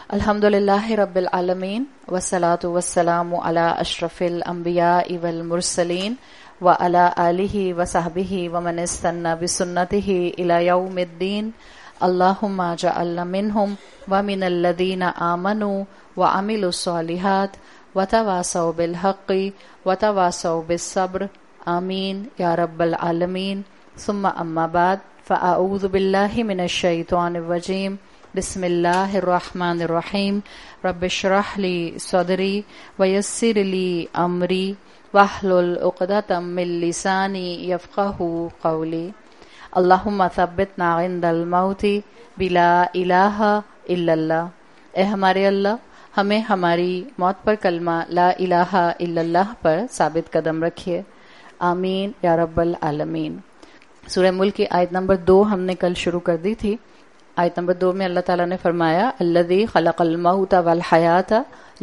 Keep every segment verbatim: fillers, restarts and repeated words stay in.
الحمدللہ رب العالمین والصلاة والسلام علی اشرف الانبیاء والمرسلین وعلی آلہ وصحبہ ومن استنى بسنتہ الی یوم الدین اللہم اجعلنا منہم ومن الذین آمنوا وعملوا الصالحات وتواصوا بالحق وتواصوا بالصبر آمین یا رب العالمین. ثم اما بعد فاعوذ باللہ من الشیطان الرجیم. بسم اللہ الرحمن الرحیم. رب اشرح لی صدری ویسر لی امری واحلل عقدۃ من لسانی یفقہوا قولی. اللہم ثبتنا عند الموت بلا الہ الا اللہ. اے ہمارے اللہ ہمیں ہماری موت پر کلمہ لا الہ الا اللہ پر ثابت قدم رکھیے. آمین یا رب العالمین. سورہ ملک کی آیت نمبر دو ہم نے کل شروع کر دی تھی. آیت نمبر دو میں اللہ تعالیٰ نے فرمایا الذی خلق الموت والحیات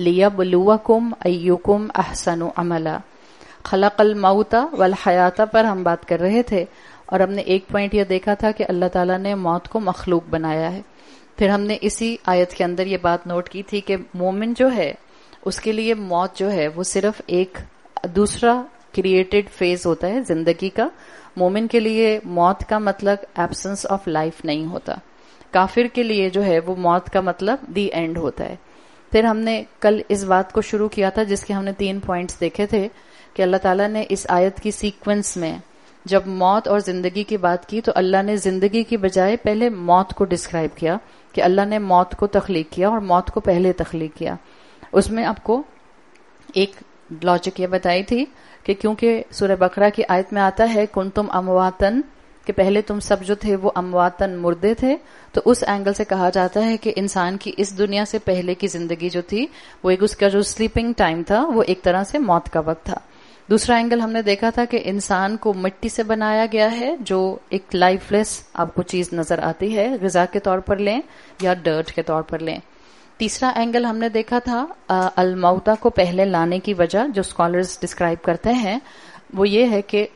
لیبلوکم ایکم احسن عملا. خلق الموت والحیات پر ہم بات کر رہے تھے اور ہم نے ایک پوائنٹ یہ دیکھا تھا کہ اللہ تعالیٰ نے موت کو مخلوق بنایا ہے. پھر ہم نے اسی آیت کے اندر یہ بات نوٹ کی تھی کہ مومن جو ہے اس کے لیے موت جو ہے وہ صرف ایک دوسرا کریٹڈ فیز ہوتا ہے زندگی کا. مومن کے لیے موت کا مطلب ایبسنس آف لائف نہیں ہوتا. کافر کے لیے جو ہے وہ موت کا مطلب دی اینڈ ہوتا ہے. پھر ہم نے کل اس بات کو شروع کیا تھا جس کے ہم نے تین پوائنٹس دیکھے تھے کہ اللہ تعالیٰ نے اس آیت کی سیکوینس میں جب موت اور زندگی کی بات کی تو اللہ نے زندگی کی بجائے پہلے موت کو ڈسکرائب کیا کہ اللہ نے موت کو تخلیق کیا اور موت کو پہلے تخلیق کیا. اس میں آپ کو ایک لاجک یہ بتائی تھی کہ کیونکہ سورہ بقرہ کی آیت میں آتا ہے کنتم امواتن کہ پہلے تم سب جو تھے وہ امواتن مردے تھے، تو اس اینگل سے کہا جاتا ہے کہ انسان کی اس دنیا سے پہلے کی زندگی جو تھی وہ ایک اس کا جو سلیپنگ ٹائم تھا وہ ایک طرح سے موت کا وقت تھا. دوسرا اینگل ہم نے دیکھا تھا کہ انسان کو مٹی سے بنایا گیا ہے جو ایک لائف لیس آپ کو چیز نظر آتی ہے، غذا کے طور پر لیں یا ڈرٹ کے طور پر لیں. تیسرا اینگل ہم نے دیکھا تھا الموتا کو پہلے لانے کی وجہ جو اسکالرز ڈسکرائب کرتے ہیں وہ یہ ہے کہ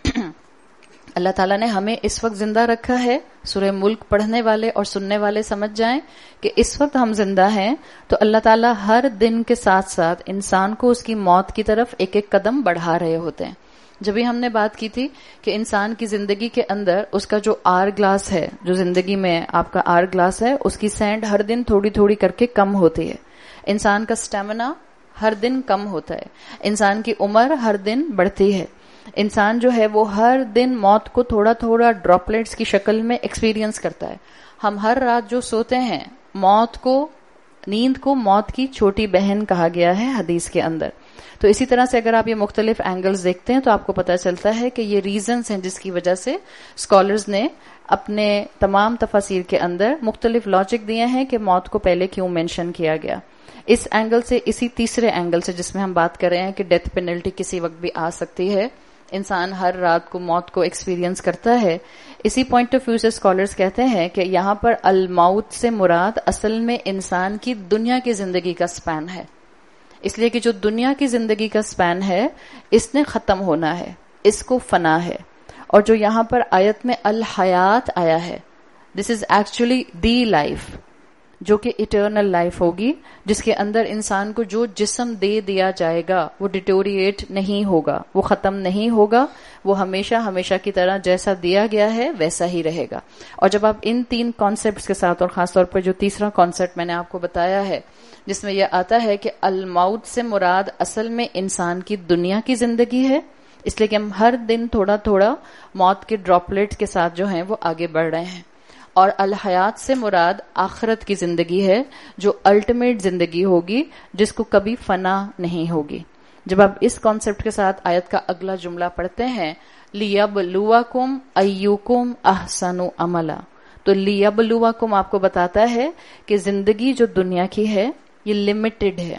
اللہ تعالیٰ نے ہمیں اس وقت زندہ رکھا ہے. سورہ ملک پڑھنے والے اور سننے والے سمجھ جائیں کہ اس وقت ہم زندہ ہیں تو اللہ تعالیٰ ہر دن کے ساتھ ساتھ انسان کو اس کی موت کی طرف ایک ایک قدم بڑھا رہے ہوتے ہیں. جب بھی ہم نے بات کی تھی کہ انسان کی زندگی کے اندر اس کا جو آر گلاس ہے، جو زندگی میں آپ کا آر گلاس ہے، اس کی سینڈ ہر دن تھوڑی تھوڑی کر کے کم ہوتی ہے. انسان کا سٹیمنا ہر دن کم ہوتا ہے. انسان کی عمر ہر دن بڑھتی ہے. انسان جو ہے وہ ہر دن موت کو تھوڑا تھوڑا ڈراپلیٹس کی شکل میں ایکسپیرینس کرتا ہے. ہم ہر رات جو سوتے ہیں موت کو، نیند کو موت کی چھوٹی بہن کہا گیا ہے حدیث کے اندر. تو اسی طرح سے اگر آپ یہ مختلف اینگلز دیکھتے ہیں تو آپ کو پتہ چلتا ہے کہ یہ ریزنز ہیں جس کی وجہ سے اسکالرز نے اپنے تمام تفاسیر کے اندر مختلف لاجک دیے ہیں کہ موت کو پہلے کیوں مینشن کیا گیا. اس اینگل سے، اسی تیسرے اینگل سے جس میں ہم بات کر رہے ہیں کہ ڈیتھ پینلٹی کسی وقت بھی آ سکتی ہے، انسان ہر رات کو موت کو ایکسپیرینس کرتا ہے، اسی پوائنٹ آف ویو سے اسکالرز کہتے ہیں کہ یہاں پر الموت سے مراد اصل میں انسان کی دنیا کی زندگی کا سپین ہے. اس لیے کہ جو دنیا کی زندگی کا سپین ہے اس نے ختم ہونا ہے، اس کو فنا ہے. اور جو یہاں پر آیت میں الحیات آیا ہے، this is actually the life جو کہ اٹرنل لائف ہوگی، جس کے اندر انسان کو جو جسم دے دیا جائے گا وہ ڈیٹوریٹ نہیں ہوگا، وہ ختم نہیں ہوگا، وہ ہمیشہ ہمیشہ کی طرح جیسا دیا گیا ہے ویسا ہی رہے گا. اور جب آپ ان تین کانسیپٹس کے ساتھ، اور خاص طور پر جو تیسرا کانسیپٹ میں نے آپ کو بتایا ہے جس میں یہ آتا ہے کہ الموت سے مراد اصل میں انسان کی دنیا کی زندگی ہے، اس لیے کہ ہم ہر دن تھوڑا تھوڑا موت کے ڈراپلیٹ کے ساتھ جو ہیں وہ آگے بڑھ رہے ہیں. اور الحیات سے مراد آخرت کی زندگی ہے جو الٹیمیٹ زندگی ہوگی جس کو کبھی فنا نہیں ہوگی. جب آپ اس کانسیپٹ کے ساتھ آیت کا اگلا جملہ پڑھتے ہیں لیبلوکم ایکم احسن عملا، تو لیبلوکم آپ کو بتاتا ہے کہ زندگی جو دنیا کی ہے یہ لمیٹڈ ہے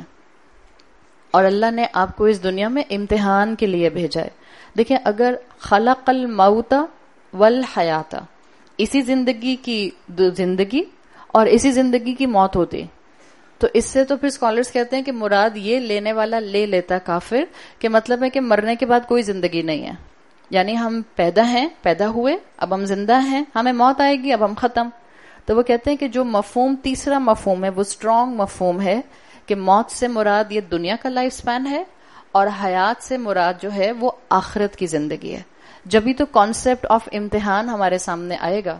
اور اللہ نے آپ کو اس دنیا میں امتحان کے لیے بھیجا ہے. دیکھیں اگر خلق الموت والحیات، اسی زندگی کی زندگی اور اسی زندگی کی موت ہوتی تو اس سے تو پھر اسکالرز کہتے ہیں کہ مراد یہ لینے والا لے لیتا کافر کہ مطلب ہے کہ مرنے کے بعد کوئی زندگی نہیں ہے. یعنی ہم پیدا ہیں، پیدا ہوئے، اب ہم زندہ ہیں، ہمیں موت آئے گی، اب ہم ختم. تو وہ کہتے ہیں کہ جو مفہوم تیسرا مفہوم ہے وہ اسٹرانگ مفہوم ہے کہ موت سے مراد یہ دنیا کا لائف سپین ہے اور حیات سے مراد جو ہے وہ آخرت کی زندگی ہے. جبھی تو کانسیپٹ آف امتحان ہمارے سامنے آئے گا.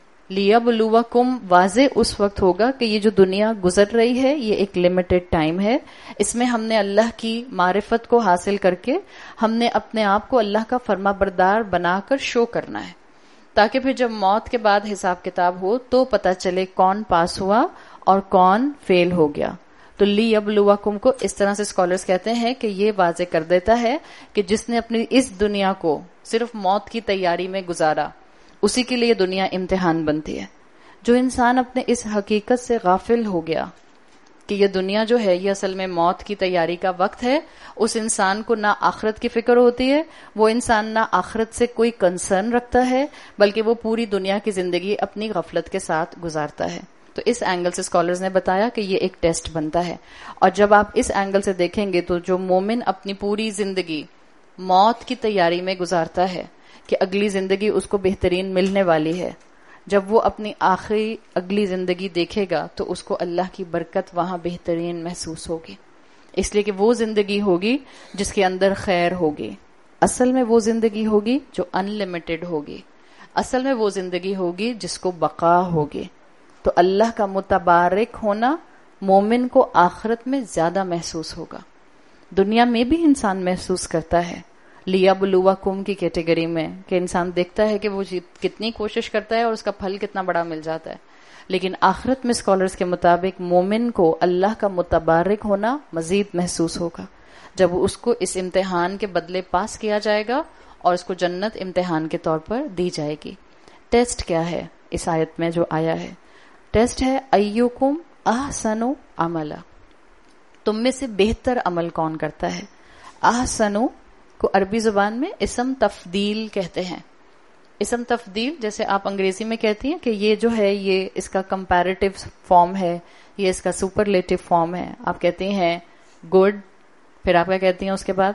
لیبلوکم واضح اس وقت ہوگا کہ یہ جو دنیا گزر رہی ہے یہ ایک لمیٹڈ ٹائم ہے. اس میں ہم نے اللہ کی معرفت کو حاصل کر کے ہم نے اپنے آپ کو اللہ کا فرما بردار بنا کر شو کرنا ہے, تاکہ پھر جب موت کے بعد حساب کتاب ہو تو پتہ چلے کون پاس ہوا اور کون فیل ہو گیا. تو لیبلوکم کو اس طرح سے اسکالرز کہتے ہیں کہ یہ واضح کر دیتا ہے کہ جس نے اپنی اس دنیا کو صرف موت کی تیاری میں گزارا اسی کے لیے دنیا امتحان بنتی ہے. جو انسان اپنے اس حقیقت سے غافل ہو گیا کہ یہ دنیا جو ہے یہ اصل میں موت کی تیاری کا وقت ہے, اس انسان کو نہ آخرت کی فکر ہوتی ہے, وہ انسان نہ آخرت سے کوئی کنسرن رکھتا ہے, بلکہ وہ پوری دنیا کی زندگی اپنی غفلت کے ساتھ گزارتا ہے. تو اس اینگل سے اسکالرز نے بتایا کہ یہ ایک ٹیسٹ بنتا ہے. اور جب آپ اس اینگل سے دیکھیں گے تو جو مومن اپنی پوری زندگی موت کی تیاری میں گزارتا ہے کہ اگلی زندگی اس کو بہترین ملنے والی ہے, جب وہ اپنی آخری اگلی زندگی دیکھے گا تو اس کو اللہ کی برکت وہاں بہترین محسوس ہوگی, اس لیے کہ وہ زندگی ہوگی جس کے اندر خیر ہوگی. اصل میں وہ زندگی ہوگی جو ان لمیٹڈ ہوگی, اصل میں وہ زندگی ہوگی جس کو بقا ہوگی. تو اللہ کا متبارک ہونا مومن کو آخرت میں زیادہ محسوس ہوگا. دنیا میں بھی انسان محسوس کرتا ہے لیبلوکم کی کیٹیگری میں کہ انسان دیکھتا ہے کہ وہ کتنی کوشش کرتا ہے اور اس کا پھل کتنا بڑا مل جاتا ہے, لیکن آخرت میں اسکالرز کے مطابق مومن کو اللہ کا متبارک ہونا مزید محسوس ہوگا جب اس کو اس امتحان کے بدلے پاس کیا جائے گا اور اس کو جنت امتحان کے طور پر دی جائے گی. ٹیسٹ کیا ہے اس آیت میں جو آیا ہے؟ ٹیسٹ ہے ایوکم احسن عملا, تم میں سے بہتر عمل کون کرتا ہے. احسن کو عربی زبان میں اسم تفضیل کہتے ہیں. اسم تفضیل جیسے آپ انگریزی میں کہتی ہیں کہ یہ جو ہے یہ اس کا کمپیریٹیو فارم ہے, یہ اس کا سپرلیٹیو فارم ہے. آپ کہتی ہیں گڈ, پھر آپ کیا کہتی ہیں اس کے بعد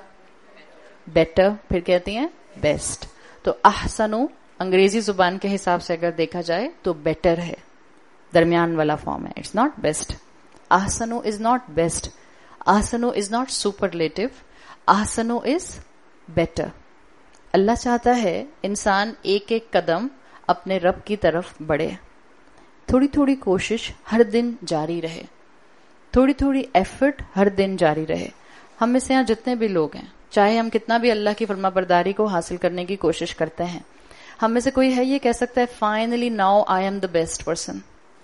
بیٹر, پھر کہتی ہیں بیسٹ. تو احسن انگریزی زبان کے حساب سے اگر دیکھا جائے تو بیٹر ہے, درمیان والا فارم ہے. It's not best. احسن از ناٹ بیسٹ, احسن از ناٹ سپرلیٹیو, احسن از بیٹر. اللہ چاہتا ہے انسان ایک ایک قدم اپنے رب کی طرف بڑھے, تھوڑی تھوڑی کوشش ہر دن جاری رہے, تھوڑی تھوڑی ایفرٹ ہر دن جاری رہے. ہم میں سے یہاں جتنے بھی لوگ ہیں, چاہے ہم کتنا بھی اللہ کی فرما برداری کو حاصل کرنے کی کوشش کرتے ہیں, ہم میں سے کوئی ہے یہ کہہ سکتا ہے finally now I am the best person?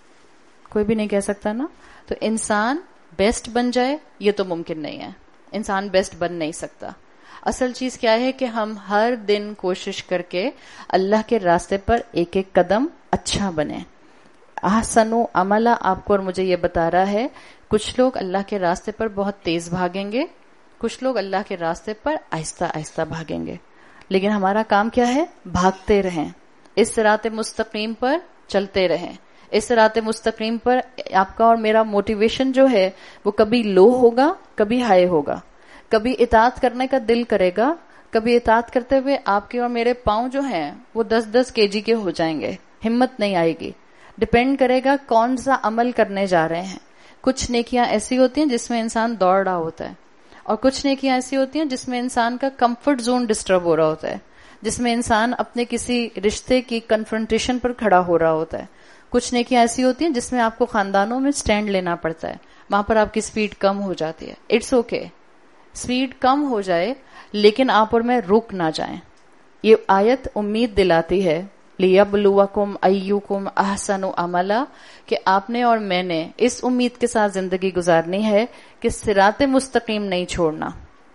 کوئی بھی نہیں کہہ سکتا نا. تو انسان بیسٹ بن جائے یہ تو ممکن نہیں ہے, انسان بیسٹ بن نہیں سکتا. اصل چیز کیا ہے کہ ہم ہر دن کوشش کر کے اللہ کے راستے پر ایک ایک قدم اچھا بنیں. احسن عملا آپ کو اور مجھے یہ بتا رہا ہے, کچھ لوگ اللہ کے راستے پر بہت تیز بھاگیں گے, کچھ لوگ اللہ کے راستے پر آہستہ آہستہ بھاگیں گے, لیکن ہمارا کام کیا ہے؟ بھاگتے رہیں, اس صراط مستقیم پر چلتے رہیں. اس صراط مستقیم پر آپ کا اور میرا موٹیویشن جو ہے وہ کبھی لو ہوگا, کبھی ہائی ہوگا. کبھی اطاعت کرنے کا دل کرے گا, کبھی اطاعت کرتے ہوئے آپ کے اور میرے پاؤں جو ہیں وہ دس دس کے جی کے ہو جائیں گے, ہمت نہیں آئے گی. ڈپینڈ کرے گا کون سا عمل کرنے جا رہے ہیں. کچھ نیکیاں ایسی ہوتی ہیں جس میں انسان دوڑ رہا ہوتا ہے, اور کچھ نیکیاں ایسی ہوتی ہیں جس میں انسان کا کمفرٹ زون ڈسٹرب ہو رہا ہوتا ہے, جس میں انسان اپنے کسی رشتے کی کنفرنٹیشن پر کھڑا ہو رہا ہوتا ہے. کچھ نیکیاں ایسی ہوتی ہیں جس میں آپ کو خاندانوں میں سٹینڈ لینا پڑتا ہے, وہاں پر آپ کی سپیڈ کم ہو جاتی ہے. اٹس اوکے, سپیڈ کم ہو جائے لیکن آپ اور میں رک نہ جائیں. یہ آیت امید دلاتی ہے لیبلوکم ایوکم احسن عملا, کہ آپ نے اور میں نے اس امید کے ساتھ زندگی گزارنی ہے کہ صراط مستقیم نہیں چھوڑنا,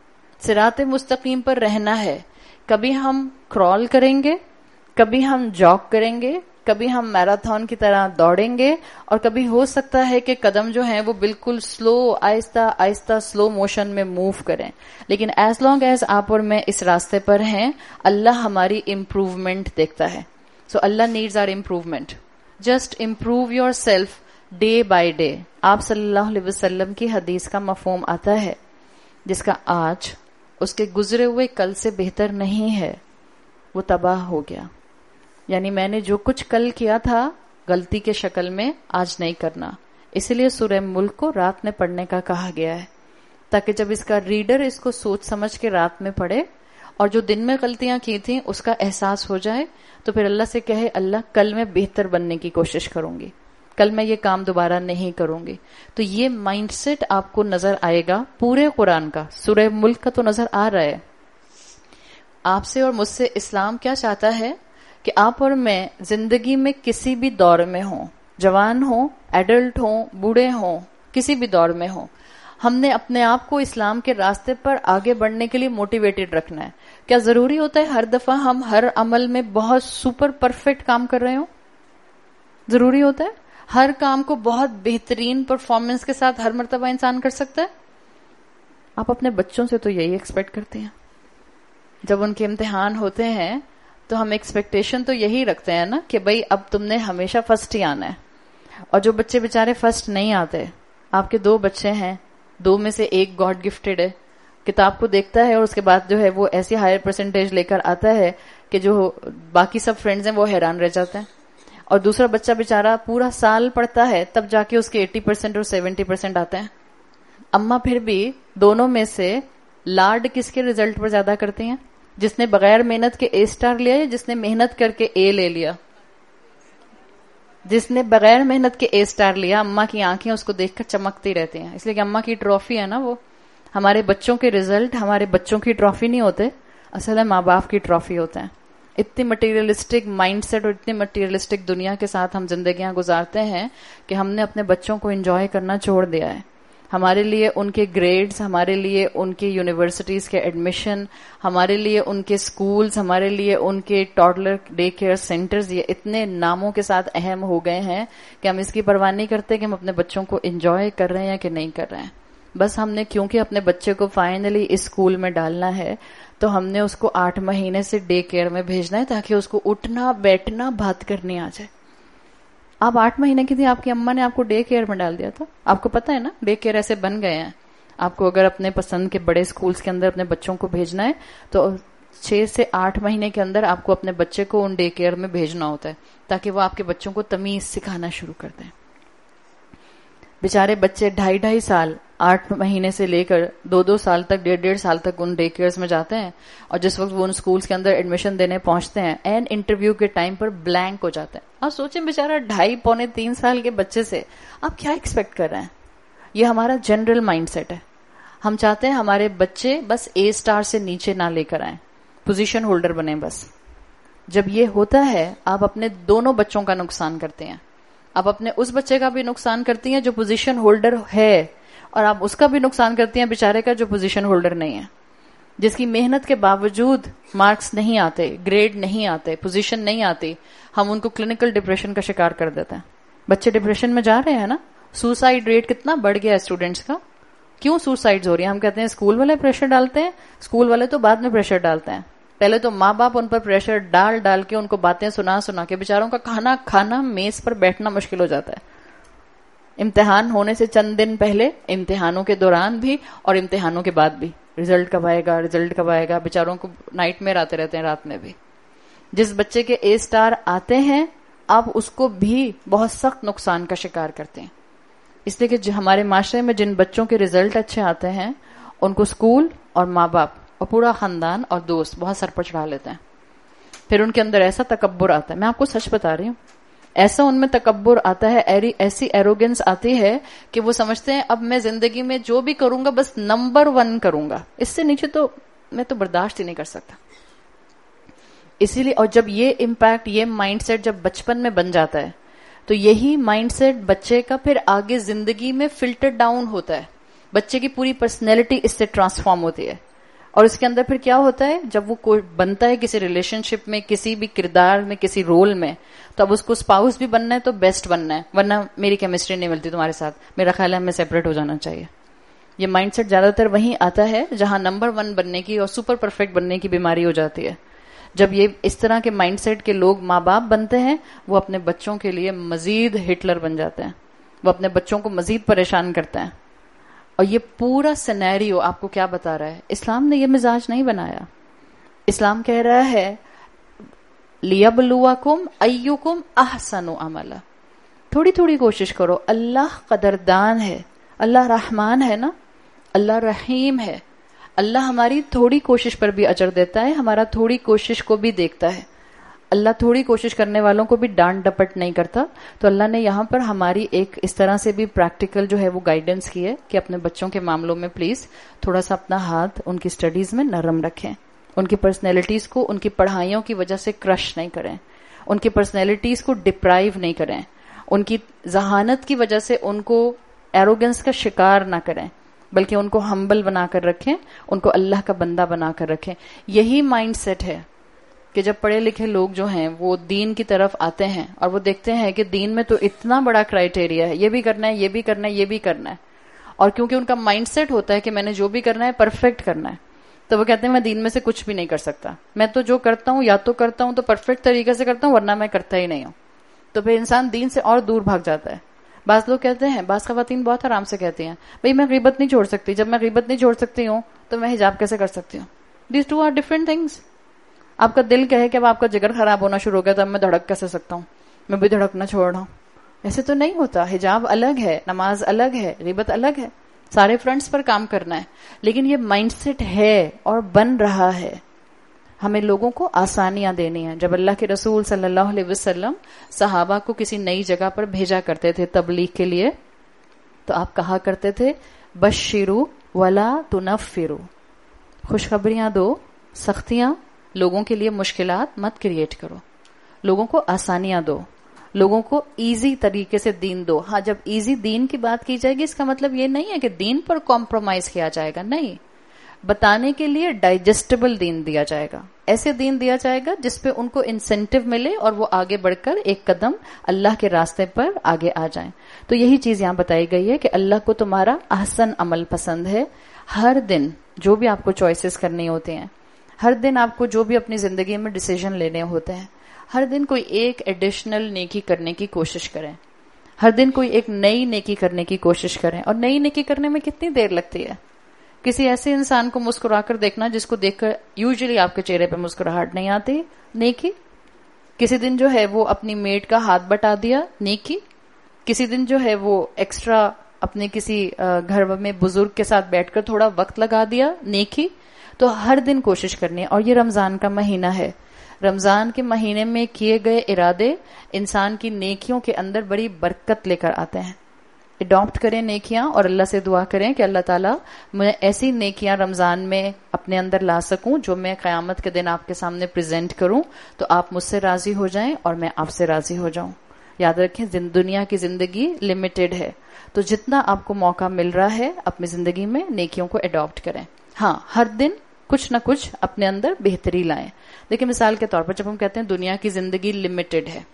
صراط مستقیم پر رہنا ہے. کبھی ہم کرال کریں گے, کبھی ہم جاگ کریں گے, کبھی ہم میراتھن کی طرح دوڑیں گے, اور کبھی ہو سکتا ہے کہ قدم جو ہیں وہ بالکل سلو, آہستہ آہستہ سلو موشن میں موو کریں. لیکن ایز لانگ ایز آپ اور میں اس راستے پر ہیں, اللہ ہماری امپروومنٹ دیکھتا ہے. سو اللہ needs our improvement. Just improve your self day by day. آپ صلی اللہ علیہ وسلم کی حدیث کا مفہوم آتا ہے جس کا آج اس کے گزرے ہوئے کل سے بہتر نہیں ہے, وہ تباہ ہو گیا. یعنی میں نے جو کچھ کل کیا تھا غلطی کے شکل میں آج نہیں کرنا. اسی لیے سورہ ملک کو رات میں پڑھنے کا کہا گیا ہے، تاکہ جب اس کا ریڈر اس کو سوچ سمجھ کے رات میں پڑھے اور جو دن میں غلطیاں کی تھیں اس کا احساس ہو جائے، تو پھر اللہ سے کہے اللہ کل میں بہتر بننے کی کوشش کروں گی، کل میں یہ کام دوبارہ نہیں کروں گی. تو یہ مائنڈ سیٹ آپ کو نظر آئے گا پورے قرآن کا. سورہ ملک کا تو نظر آ رہا ہے. آپ سے اور مجھ سے اسلام کیا چاہتا ہے کہ آپ اور میں زندگی میں کسی بھی دور میں ہوں، جوان ہوں، ایڈلٹ ہوں، بوڑھے ہوں، کسی بھی دور میں ہوں، ہم نے اپنے آپ کو اسلام کے راستے پر آگے بڑھنے کے لیے موٹیویٹڈ رکھنا ہے. کیا ضروری ہوتا ہے ہر دفعہ ہم ہر عمل میں بہت سپر پرفیکٹ کام کر رہے ہوں؟ ضروری ہوتا ہے ہر کام کو بہت بہترین پرفارمنس کے ساتھ ہر مرتبہ انسان کر سکتا ہے؟ آپ اپنے بچوں سے تو یہی ایکسپیکٹ کرتے ہیں. جب ان کے امتحان ہوتے ہیں تو ہم ایکسپیکٹیشن تو یہی رکھتے ہیں نا کہ بھئی اب تم نے ہمیشہ فرسٹ ہی آنا ہے. اور جو بچے بےچارے فرسٹ نہیں آتے، آپ کے دو بچے ہیں، دو میں سے ایک گاڈ گفٹڈ ہے، کتاب کو دیکھتا ہے اور اس کے بعد جو ہے وہ ایسی ہائر پرسنٹیج لے کر آتا ہے کہ جو باقی سب فرینڈز ہیں وہ حیران رہ جاتے ہیں. اور دوسرا بچہ بےچارا پورا سال پڑھتا ہے تب جا کے اس کے ایٹی پرسینٹ اور سیونٹی پرسینٹ آتے ہیں. اما پھر بھی دونوں میں سے لاڈ کس کے ریزلٹ پر زیادہ کرتی ہیں؟ جس نے بغیر محنت کے اے سٹار لیا یا جس نے محنت کر کے اے لے لیا؟ جس نے بغیر محنت کے اے سٹار لیا. اما کی آنکھیں اس کو دیکھ کر چمکتی رہتی ہیں، اس لیے کہ اما کی ٹرافی ہے نا وہ. ہمارے بچوں کے ریزلٹ ہمارے بچوں کی ٹرافی نہیں ہوتے، اصل ہے ماں باپ کی ٹرافی ہوتے ہیں. اتنی مٹیریلسٹک مائنڈ سیٹ اور اتنی مٹیریلسٹک دنیا کے ساتھ ہم زندگیاں گزارتے ہیں کہ ہم نے اپنے بچوں کو انجوائے کرنا چھوڑ دیا ہے. ہمارے لیے ان کے گریڈز، ہمارے لیے ان کی یونیورسٹیز کے ایڈمیشن، ہمارے لیے ان کے سکولز، ہمارے لیے ان کے ٹاڈلر ڈے کیئر سینٹرز، یہ اتنے ناموں کے ساتھ اہم ہو گئے ہیں کہ ہم اس کی پرواہ نہیں کرتے کہ ہم اپنے بچوں کو انجوائے کر رہے ہیں کہ نہیں کر رہے ہیں. بس ہم نے کیونکہ اپنے بچے کو فائنلی اس اسکول میں ڈالنا ہے تو ہم نے اس کو آٹھ مہینے سے ڈے کیئر میں بھیجنا ہے تاکہ اس کو اٹھنا بیٹھنا بات کرنی آ جائے. آپ آٹھ مہینے کی تھی، آپ کی اما نے آپ کو ڈے کیئر میں ڈال دیا تھا. آپ کو پتا ہے نا ڈے کیئر ایسے بن گئے ہیں. آپ کو اگر اپنے پسند کے بڑے اسکولز کے اندر اپنے بچوں کو بھیجنا ہے تو چھ سے آٹھ مہینے کے اندر آپ کو اپنے بچے کو ان ڈے کیئر میں بھیجنا ہوتا ہے تاکہ وہ آپ کے بچوں کو تمیز سکھانا شروع کر دیں. بیچارے بچے ڈھائی ڈھائی سال آٹھ مہینے سے لے کر دو دو سال تک ڈیڑھ ڈیڑھ سال تک ان ڈے کیئرز میں جاتے ہیں، اور جس وقت وہ ان سکولز کے اندر ایڈمیشن دینے پہنچتے ہیں این انٹرویو کے ٹائم پر بلینک ہو جاتے ہیں. آپ سوچیں بیچارہ ڈھائی پونے تین سال کے بچے سے آپ کیا ایکسپیکٹ کر رہے ہیں؟ یہ ہمارا جنرل مائنڈ سیٹ ہے. ہم چاہتے ہیں ہمارے بچے بس اے سٹار سے نیچے نہ لے کر آئیں، پوزیشن ہولڈر بنے بس. جب یہ ہوتا ہے آپ اپنے دونوں بچوں کا نقصان کرتے ہیں. آپ اپنے اس بچے کا بھی نقصان کرتی ہیں جو پوزیشن ہولڈر ہے، اور آپ اس کا بھی نقصان کرتی ہیں بیچارے کا جو پوزیشن ہولڈر نہیں ہے، جس کی محنت کے باوجود مارکس نہیں آتے، گریڈ نہیں آتے، پوزیشن نہیں آتی. ہم ان کو کلینکل ڈپریشن کا شکار کر دیتے ہیں. بچے ڈپریشن میں جا رہے ہیں نا. سوسائڈ ریٹ کتنا بڑھ گیا ہے اسٹوڈینٹس کا. کیوں سوسائڈز ہو رہی ہیں؟ ہم کہتے ہیں اسکول والے پریشر ڈالتے ہیں. اسکول والے تو بعد میں پریشر ڈالتے ہیں. پہلے تو ماں باپ ان پر پریشر ڈال ڈال کے ان کو باتیں سنا سنا کے بیچاروں کا کھانا کھانا میز پر بیٹھنا مشکل ہو جاتا ہے. امتحان ہونے سے چند دن پہلے، امتحانوں کے دوران بھی اور امتحانوں کے بعد بھی رزلٹ کب آئے گا رزلٹ کب آئے گا بیچاروں کو نائٹ میر آتے رہتے ہیں رات میں بھی. جس بچے کے اے سٹار آتے ہیں آپ اس کو بھی بہت سخت نقصان کا شکار کرتے ہیں. اس لیے کہ ہمارے معاشرے میں جن بچوں کے رزلٹ اچھے آتے ہیں ان کو اسکول اور ماں باپ اور پورا خاندان اور دوست بہت سر پر چڑھا لیتے ہیں. پھر ان کے اندر ایسا تکبر آتا ہے، میں آپ کو سچ بتا رہی ہوں، ایسا ان میں تکبر آتا ہے، ایسی ایروگنس آتی ہے کہ وہ سمجھتے ہیں اب میں زندگی میں جو بھی کروں گا بس نمبر ون کروں گا، اس سے نیچے تو میں تو برداشت ہی نہیں کر سکتا. اسی لیے اور جب یہ امپیکٹ، یہ مائنڈ سیٹ جب بچپن میں بن جاتا ہے تو یہی مائنڈ سیٹ بچے کا پھر آگے زندگی میں فلٹر ڈاؤن ہوتا ہے. بچے کی پوری پرسنالٹی اس سے ٹرانسفارم ہوتی ہے. اور اس کے اندر پھر کیا ہوتا ہے، جب وہ کوئی بنتا ہے کسی ریلیشن شپ میں، کسی بھی کردار میں، کسی رول میں، تو اب اس کو اسپاؤس بھی بننا ہے تو بیسٹ بننا ہے، ورنہ میری کیمسٹری نہیں ملتی تمہارے ساتھ، میرا خیال ہے ہمیں سیپریٹ ہو جانا چاہیے. یہ مائنڈ سیٹ زیادہ تر وہیں آتا ہے جہاں نمبر ون بننے کی اور سپر پرفیکٹ بننے کی بیماری ہو جاتی ہے. جب یہ اس طرح کے مائنڈ سیٹ کے لوگ ماں باپ بنتے ہیں وہ اپنے بچوں کے لیے مزید ہٹلر بن جاتے ہیں، وہ اپنے بچوں کو مزید پریشان کرتے ہیں. اور یہ پورا سینیریو آپ کو کیا بتا رہا ہے؟ اسلام نے یہ مزاج نہیں بنایا. اسلام کہہ رہا ہے لِيَبْلُوَكُمْ أَيُّكُمْ أَحْسَنُ عَمَلًا. تھوڑی تھوڑی کوشش کرو. اللہ قدردان ہے, اللہ رحمان ہے نا, اللہ رحیم ہے. اللہ ہماری تھوڑی کوشش پر بھی اجر دیتا ہے, ہمارا تھوڑی کوشش کو بھی دیکھتا ہے. اللہ تھوڑی کوشش کرنے والوں کو بھی ڈانٹ ڈپٹ نہیں کرتا. تو اللہ نے یہاں پر ہماری ایک اس طرح سے بھی پریکٹیکل جو ہے وہ گائیڈنس کی ہے کہ اپنے بچوں کے معاملوں میں پلیز تھوڑا سا اپنا ہاتھ ان کی سٹڈیز میں نرم رکھیں, ان کی پرسنالٹیز کو ان کی پڑھائیوں کی وجہ سے کرش نہیں کریں, ان کی پرسنالٹیز کو ڈپرائیو نہیں کریں, ان کی ذہانت کی وجہ سے ان کو ایروگنس کا شکار نہ کریں, بلکہ ان کو ہمبل بنا کر رکھیں, ان کو اللہ کا بندہ بنا کر رکھیں. یہی مائنڈ سیٹ ہے کہ جب پڑھے لکھے لوگ جو ہیں وہ دین کی طرف آتے ہیں اور وہ دیکھتے ہیں کہ دین میں تو اتنا بڑا کرائیٹیریا ہے, یہ بھی کرنا ہے, یہ بھی کرنا ہے, یہ بھی کرنا ہے, اور کیونکہ ان کا مائنڈ سیٹ ہوتا ہے کہ میں نے جو بھی کرنا ہے پرفیکٹ کرنا ہے, تو وہ کہتے ہیں میں دین میں سے کچھ بھی نہیں کر سکتا, میں تو جو کرتا ہوں یا تو کرتا ہوں تو پرفیکٹ طریقے سے کرتا ہوں, ورنہ میں کرتا ہی نہیں ہوں. تو پھر انسان دین سے اور دور بھاگ جاتا ہے. بعض لوگ کہتے ہیں, بعض خواتین بہت آرام سے کہتی ہیں, بھئی میں غیبت نہیں چھوڑ سکتی, جب میں غیبت نہیں چھوڑ سکتی ہوں تو میں حجاب کیسے کر سکتی ہوں. These two are different things. آپ کا دل کہے کہ اب آپ کا جگر خراب ہونا شروع ہو گیا تو اب میں دھڑک کیسے سکتا ہوں, میں بھی دھڑکنا چھوڑ رہا ہوں. ایسے تو نہیں ہوتا. حجاب الگ ہے, نماز الگ ہے, غیبت الگ ہے, سارے فرنٹس پر کام کرنا ہے. لیکن یہ مائنڈ سیٹ ہے اور بن رہا ہے. ہمیں لوگوں کو آسانیاں دینی ہیں. جب اللہ کے رسول صلی اللہ علیہ وسلم صحابہ کو کسی نئی جگہ پر بھیجا کرتے تھے تبلیغ کے لیے, تو آپ کہا کرتے تھے بشروا ولا تنفروا, خوشخبریاں دو, سختیاں لوگوں کے لیے مشکلات مت کریٹ کرو, لوگوں کو آسانیاں دو, لوگوں کو ایزی طریقے سے دین دو. ہاں, جب ایزی دین کی بات کی جائے گی اس کا مطلب یہ نہیں ہے کہ دین پر کمپرومائز کیا جائے گا, نہیں. بتانے کے لیے ڈائجسٹیبل دین دیا جائے گا, ایسے دین دیا جائے گا جس پہ ان کو انسینٹیو ملے اور وہ آگے بڑھ کر ایک قدم اللہ کے راستے پر آگے آ جائیں. تو یہی چیز یہاں بتائی گئی ہے کہ اللہ کو تمہارا احسن عمل پسند ہے. ہر دن جو بھی آپ کو چوائسیز کرنی ہوتے ہیں, ہر دن آپ کو جو بھی اپنی زندگی میں ڈیسیژن لینے ہوتے ہیں, ہر دن کوئی ایک ایڈیشنل نیکی کرنے کی کوشش کریں. ہر دن کوئی ایک نئی نیکی کرنے کی کوشش کریں. اور نئی نیکی کرنے میں کتنی دیر لگتی ہے؟ کسی ایسے انسان کو مسکرا کر دیکھنا جس کو دیکھ کر یوزلی آپ کے چہرے پہ مسکراہٹ نہیں آتی, نیکی. کسی دن جو ہے وہ اپنی میٹ کا ہاتھ بٹا دیا, نیکی. کسی دن جو ہے وہ ایکسٹرا اپنے کسی گھر میں بزرگ کے ساتھ بیٹھ کر تھوڑا وقت لگا دیا, نیکی. تو ہر دن کوشش کرنی ہے. اور یہ رمضان کا مہینہ ہے, رمضان کے مہینے میں کیے گئے ارادے انسان کی نیکیوں کے اندر بڑی برکت لے کر آتے ہیں. اڈاپٹ کریں نیکیاں اور اللہ سے دعا کریں کہ اللہ تعالیٰ میں ایسی نیکیاں رمضان میں اپنے اندر لا سکوں جو میں قیامت کے دن آپ کے سامنے پریزنٹ کروں, تو آپ مجھ سے راضی ہو جائیں اور میں آپ سے راضی ہو جاؤں. یاد رکھیں دنیا کی زندگی لمیٹڈ ہے, تو جتنا آپ کو موقع مل رہا ہے اپنی زندگی میں نیکیوں کو اڈاپٹ کریں. ہاں, ہر دن کچھ نہ کچھ اپنے اندر بہتری لائیں. دیکھیں مثال کے طور پر جب ہم کہتے ہیں دنیا کی زندگی لمیٹڈ ہے,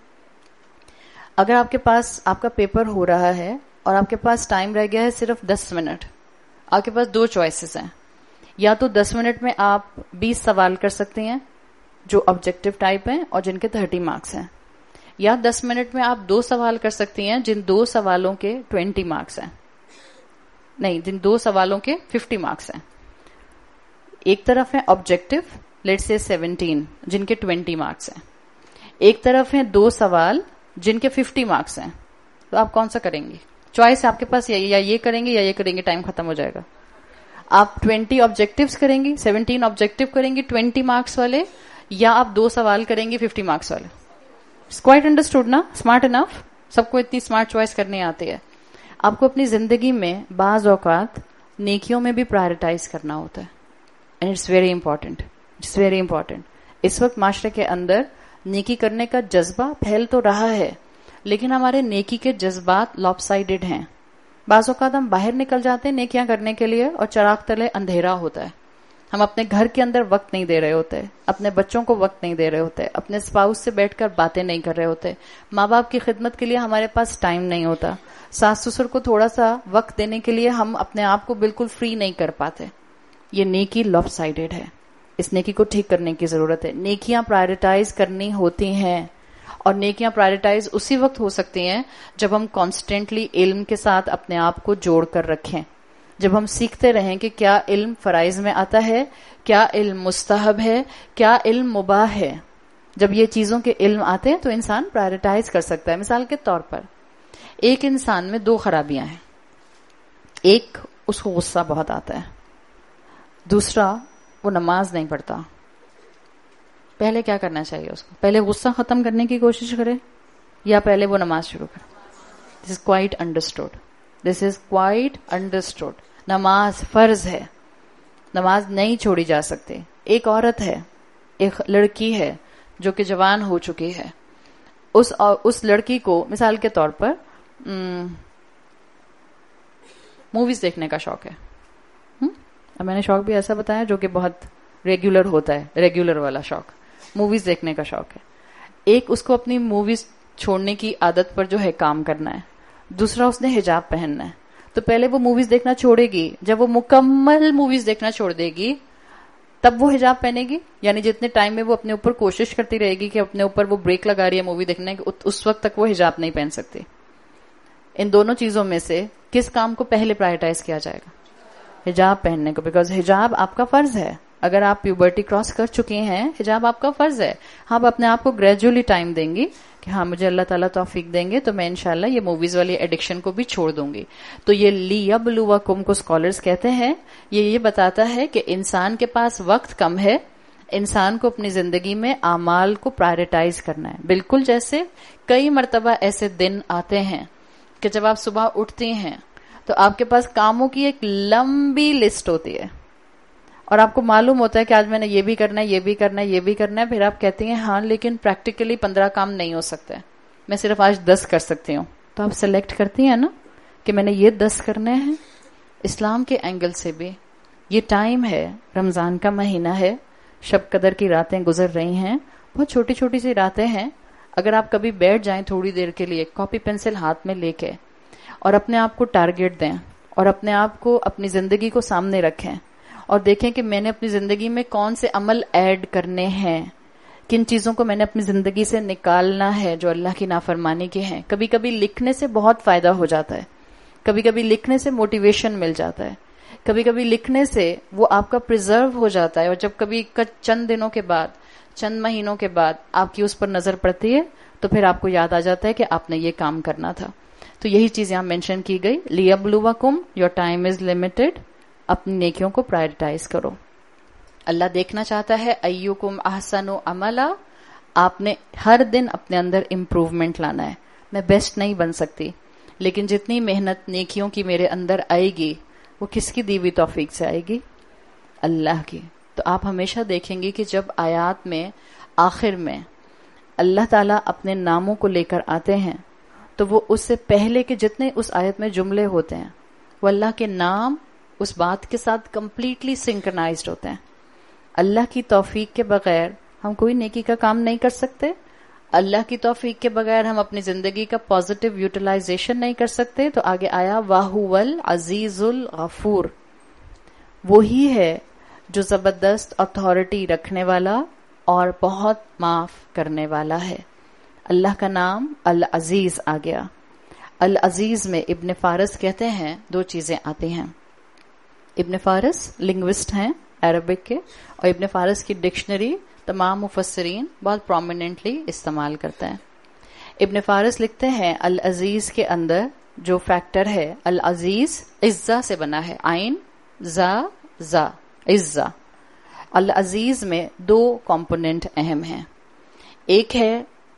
اگر آپ کے پاس آپ کا پیپر ہو رہا ہے اور آپ کے پاس ٹائم رہ گیا ہے صرف دس منٹ, آپ کے پاس دو چوائسیز ہیں. یا تو دس منٹ میں آپ بیس سوال کر سکتے ہیں جو آبجیکٹو ٹائپ ہیں اور جن کے تھرٹی مارکس ہیں, یا دس منٹ میں آپ دو سوال کر سکتی ہیں جن دو سوالوں کے ٹوینٹی مارکس ہیں, نہیں جن دو سوالوں کے ففٹی مارکس ہیں. ایک طرف ہے آبجیکٹو, لیٹس سے سیونٹین, جن کے ٹوینٹی مارکس ہیں. ایک طرف ہیں دو سوال جن کے ففٹی مارکس ہیں. تو آپ کون سا کریں گی؟ چوائس آپ کے پاس یا یہ کریں گے یا یہ کریں گے, ٹائم ختم ہو جائے گا. آپ ٹوینٹی آبجیکٹیوز کریں گی, سیونٹین آبجیکٹیو کریں گی ٹوینٹی مارکس والے, یا آپ دو سوال کریں گی ففٹی مارکس والے. کوائٹ انڈرسٹوڈ نا, اسمارٹ انف. سب کو اتنی اسمارٹ چوائس کرنی آتی ہے. آپ کو اپنی زندگی میں بعض اوقات نیکیوں میں بھی پرائرٹائز کرنا ہوتا ہے, and it's very important, it's very important. اس وقت معاشرے کے اندر نیکی کرنے کا جذبہ پھیل تو رہا ہے, لیکن ہمارے نیکی کے جذبات لاپ سائڈڈ ہیں. بعض اوقات ہم باہر نکل جاتے ہیں نیکیاں کرنے کے لیے اور چراغ تلے اندھیرا ہوتا ہے. ہم اپنے گھر کے اندر وقت نہیں دے رہے ہوتے, اپنے بچوں کو وقت نہیں دے رہے ہوتے, اپنے اسپاؤس سے بیٹھ کر باتیں نہیں کر رہے ہوتے, ماں باپ کی خدمت کے لیے ہمارے پاس ٹائم نہیں ہوتا, ساس سسر کو تھوڑا سا وقت دینے کے لیے ہم اپنے آپ کو بالکل فری نہیں کر پاتے. یہ نیکی لاپ سائڈڈ ہے, اس نیکی کو ٹھیک کرنے کی ضرورت ہے. نیکیاں پرائرٹائز کرنی ہوتی ہیں, اور نیکیاں پرائرٹائز اسی وقت ہو سکتی ہیں جب ہم کانسٹینٹلی علم کے ساتھ اپنے آپ کو جوڑ کر رکھیں, جب ہم سیکھتے رہیں کہ کیا علم فرائض میں آتا ہے, کیا علم مستحب ہے, کیا علم مباح ہے. جب یہ چیزوں کے علم آتے ہیں تو انسان پرائرٹائز کر سکتا ہے. مثال کے طور پر ایک انسان میں دو خرابیاں ہیں. ایک اس کو غصہ بہت آتا ہے, دوسرا وہ نماز نہیں پڑھتا. پہلے کیا کرنا چاہیے اس کو؟ پہلے غصہ ختم کرنے کی کوشش کرے یا پہلے وہ نماز شروع کرے؟ This is quite understood. This is quite understood. نماز فرض ہے, نماز نہیں چھوڑی جا سکتی. ایک عورت ہے, ایک لڑکی ہے جو کہ جوان ہو چکی ہے, اس اس لڑکی کو مثال کے طور پر موویز دیکھنے کا شوق ہے. اب میں نے شوق بھی ایسا بتایا جو کہ بہت ریگولر ہوتا ہے, ریگولر والا شوق, موویز دیکھنے کا شوق ہے. ایک اس کو اپنی موویز چھوڑنے کی عادت پر جو ہے کام کرنا ہے, دوسرا اس نے حجاب پہننا ہے. تو پہلے وہ موویز دیکھنا چھوڑے گی, جب وہ مکمل موویز دیکھنا چھوڑ دے گی تب وہ حجاب پہنے گی. یعنی جتنے ٹائم میں وہ اپنے اوپر کوشش کرتی رہے گی کہ اپنے اوپر وہ بریک لگا رہی ہے مووی دیکھنے کی, اس وقت تک وہ حجاب نہیں پہن سکتی. ان دونوں چیزوں میں سے کس کام کو پہلے پرائرٹائز کیا جائے گا؟ حجاب پہننے کو, بیکاز حجاب آپ کا فرض ہے. اگر آپ پیوبرٹی کراس کر چکے ہیں, حجاب آپ کا فرض ہے. آپ اپنے آپ کو گریجولی ٹائم دیں گی کہ ہاں مجھے اللہ تعالیٰ توفیق دیں گے تو میں انشاءاللہ یہ موویز والی ایڈکشن کو بھی چھوڑ دوں گی. تو یہ لیبلوکم کو اسکالرز کہتے ہیں, یہ یہ بتاتا ہے کہ انسان کے پاس وقت کم ہے, انسان کو اپنی زندگی میں اعمال کو پرائرٹائز کرنا ہے. بالکل جیسے کئی مرتبہ ایسے دن آتے ہیں کہ جب آپ صبح اٹھتی ہیں تو آپ کے پاس کاموں کی ایک لمبی لسٹ ہوتی ہے اور آپ کو معلوم ہوتا ہے کہ آج میں نے یہ بھی کرنا ہے, یہ بھی کرنا ہے, یہ بھی کرنا ہے. پھر آپ کہتی ہیں ہاں لیکن پریکٹیکلی پندرہ کام نہیں ہو سکتے, میں صرف آج دس کر سکتی ہوں. تو آپ سلیکٹ کرتی ہیں نا کہ میں نے یہ دس کرنے ہیں. اسلام کے اینگل سے بھی یہ ٹائم ہے, رمضان کا مہینہ ہے, شب قدر کی راتیں گزر رہی ہیں, بہت چھوٹی چھوٹی سی راتیں ہیں. اگر آپ کبھی بیٹھ جائیں تھوڑی دیر کے لیے کاپی پینسل ہاتھ میں لے کے اور اپنے آپ کو ٹارگٹ دیں اور اپنے آپ کو اپنی زندگی کو سامنے رکھیں اور دیکھیں کہ میں نے اپنی زندگی میں کون سے عمل ایڈ کرنے ہیں, کن چیزوں کو میں نے اپنی زندگی سے نکالنا ہے جو اللہ کی نافرمانی کے ہیں. کبھی کبھی لکھنے سے بہت فائدہ ہو جاتا ہے, کبھی کبھی لکھنے سے موٹیویشن مل جاتا ہے, کبھی کبھی لکھنے سے وہ آپ کا پریزرو ہو جاتا ہے. اور جب کبھی چند دنوں کے بعد, چند مہینوں کے بعد آپ کی اس پر نظر پڑتی ہے تو پھر آپ کو یاد آ جاتا ہے کہ آپ نے یہ کام کرنا تھا. تو یہی چیز یہاں مینشن کی گئی, لیبلوکم یور ٹائم از لمیٹڈ, اپنی نیکیوں کو پرائرٹائز کرو. اللہ دیکھنا چاہتا ہے ایوکم احسن عملا, آپ نے ہر دن اپنے اندر امپروومنٹ لانا ہے. میں بیسٹ نہیں بن سکتی, لیکن جتنی محنت نیکیوں کی میرے اندر آئے گی وہ کس کی دی ہوئی توفیق سے آئے گی؟ اللہ کی. تو آپ ہمیشہ دیکھیں گے کہ جب آیات میں آخر میں اللہ تعالیٰ اپنے ناموں کو لے کر آتے ہیں تو وہ اس سے پہلے کے جتنے اس آیت میں جملے ہوتے ہیں وہ اللہ کے نام اس بات کے ساتھ کمپلیٹلی سنکرنائزڈ ہوتے ہیں. اللہ کی توفیق کے بغیر ہم کوئی نیکی کا کام نہیں کر سکتے, اللہ کی توفیق کے بغیر ہم اپنی زندگی کا پازیٹیو یوٹیلائزیشن نہیں کر سکتے. تو آگے آیا وَهُوَ الْعَزِيزُ الْغَفُورُ, وہی ہے جو زبردست اتھارٹی رکھنے والا اور بہت معاف کرنے والا ہے. اللہ کا نام العزیز آ گیا. العزیز میں ابن فارس کہتے ہیں دو چیزیں آتی ہیں. ابن فارس لنگوسٹ ہیں عربک کے, اور ابن فارس کی ڈکشنری تمام مفسرین بہت پرومیننٹلی استعمال کرتے ہیں. ابن فارس لکھتے ہیں العزیز کے اندر جو فیکٹر ہے, العزیز عزا سے بنا ہے, عین زا زا عزا. العزیز میں دو کمپوننٹ اہم ہیں, ایک ہے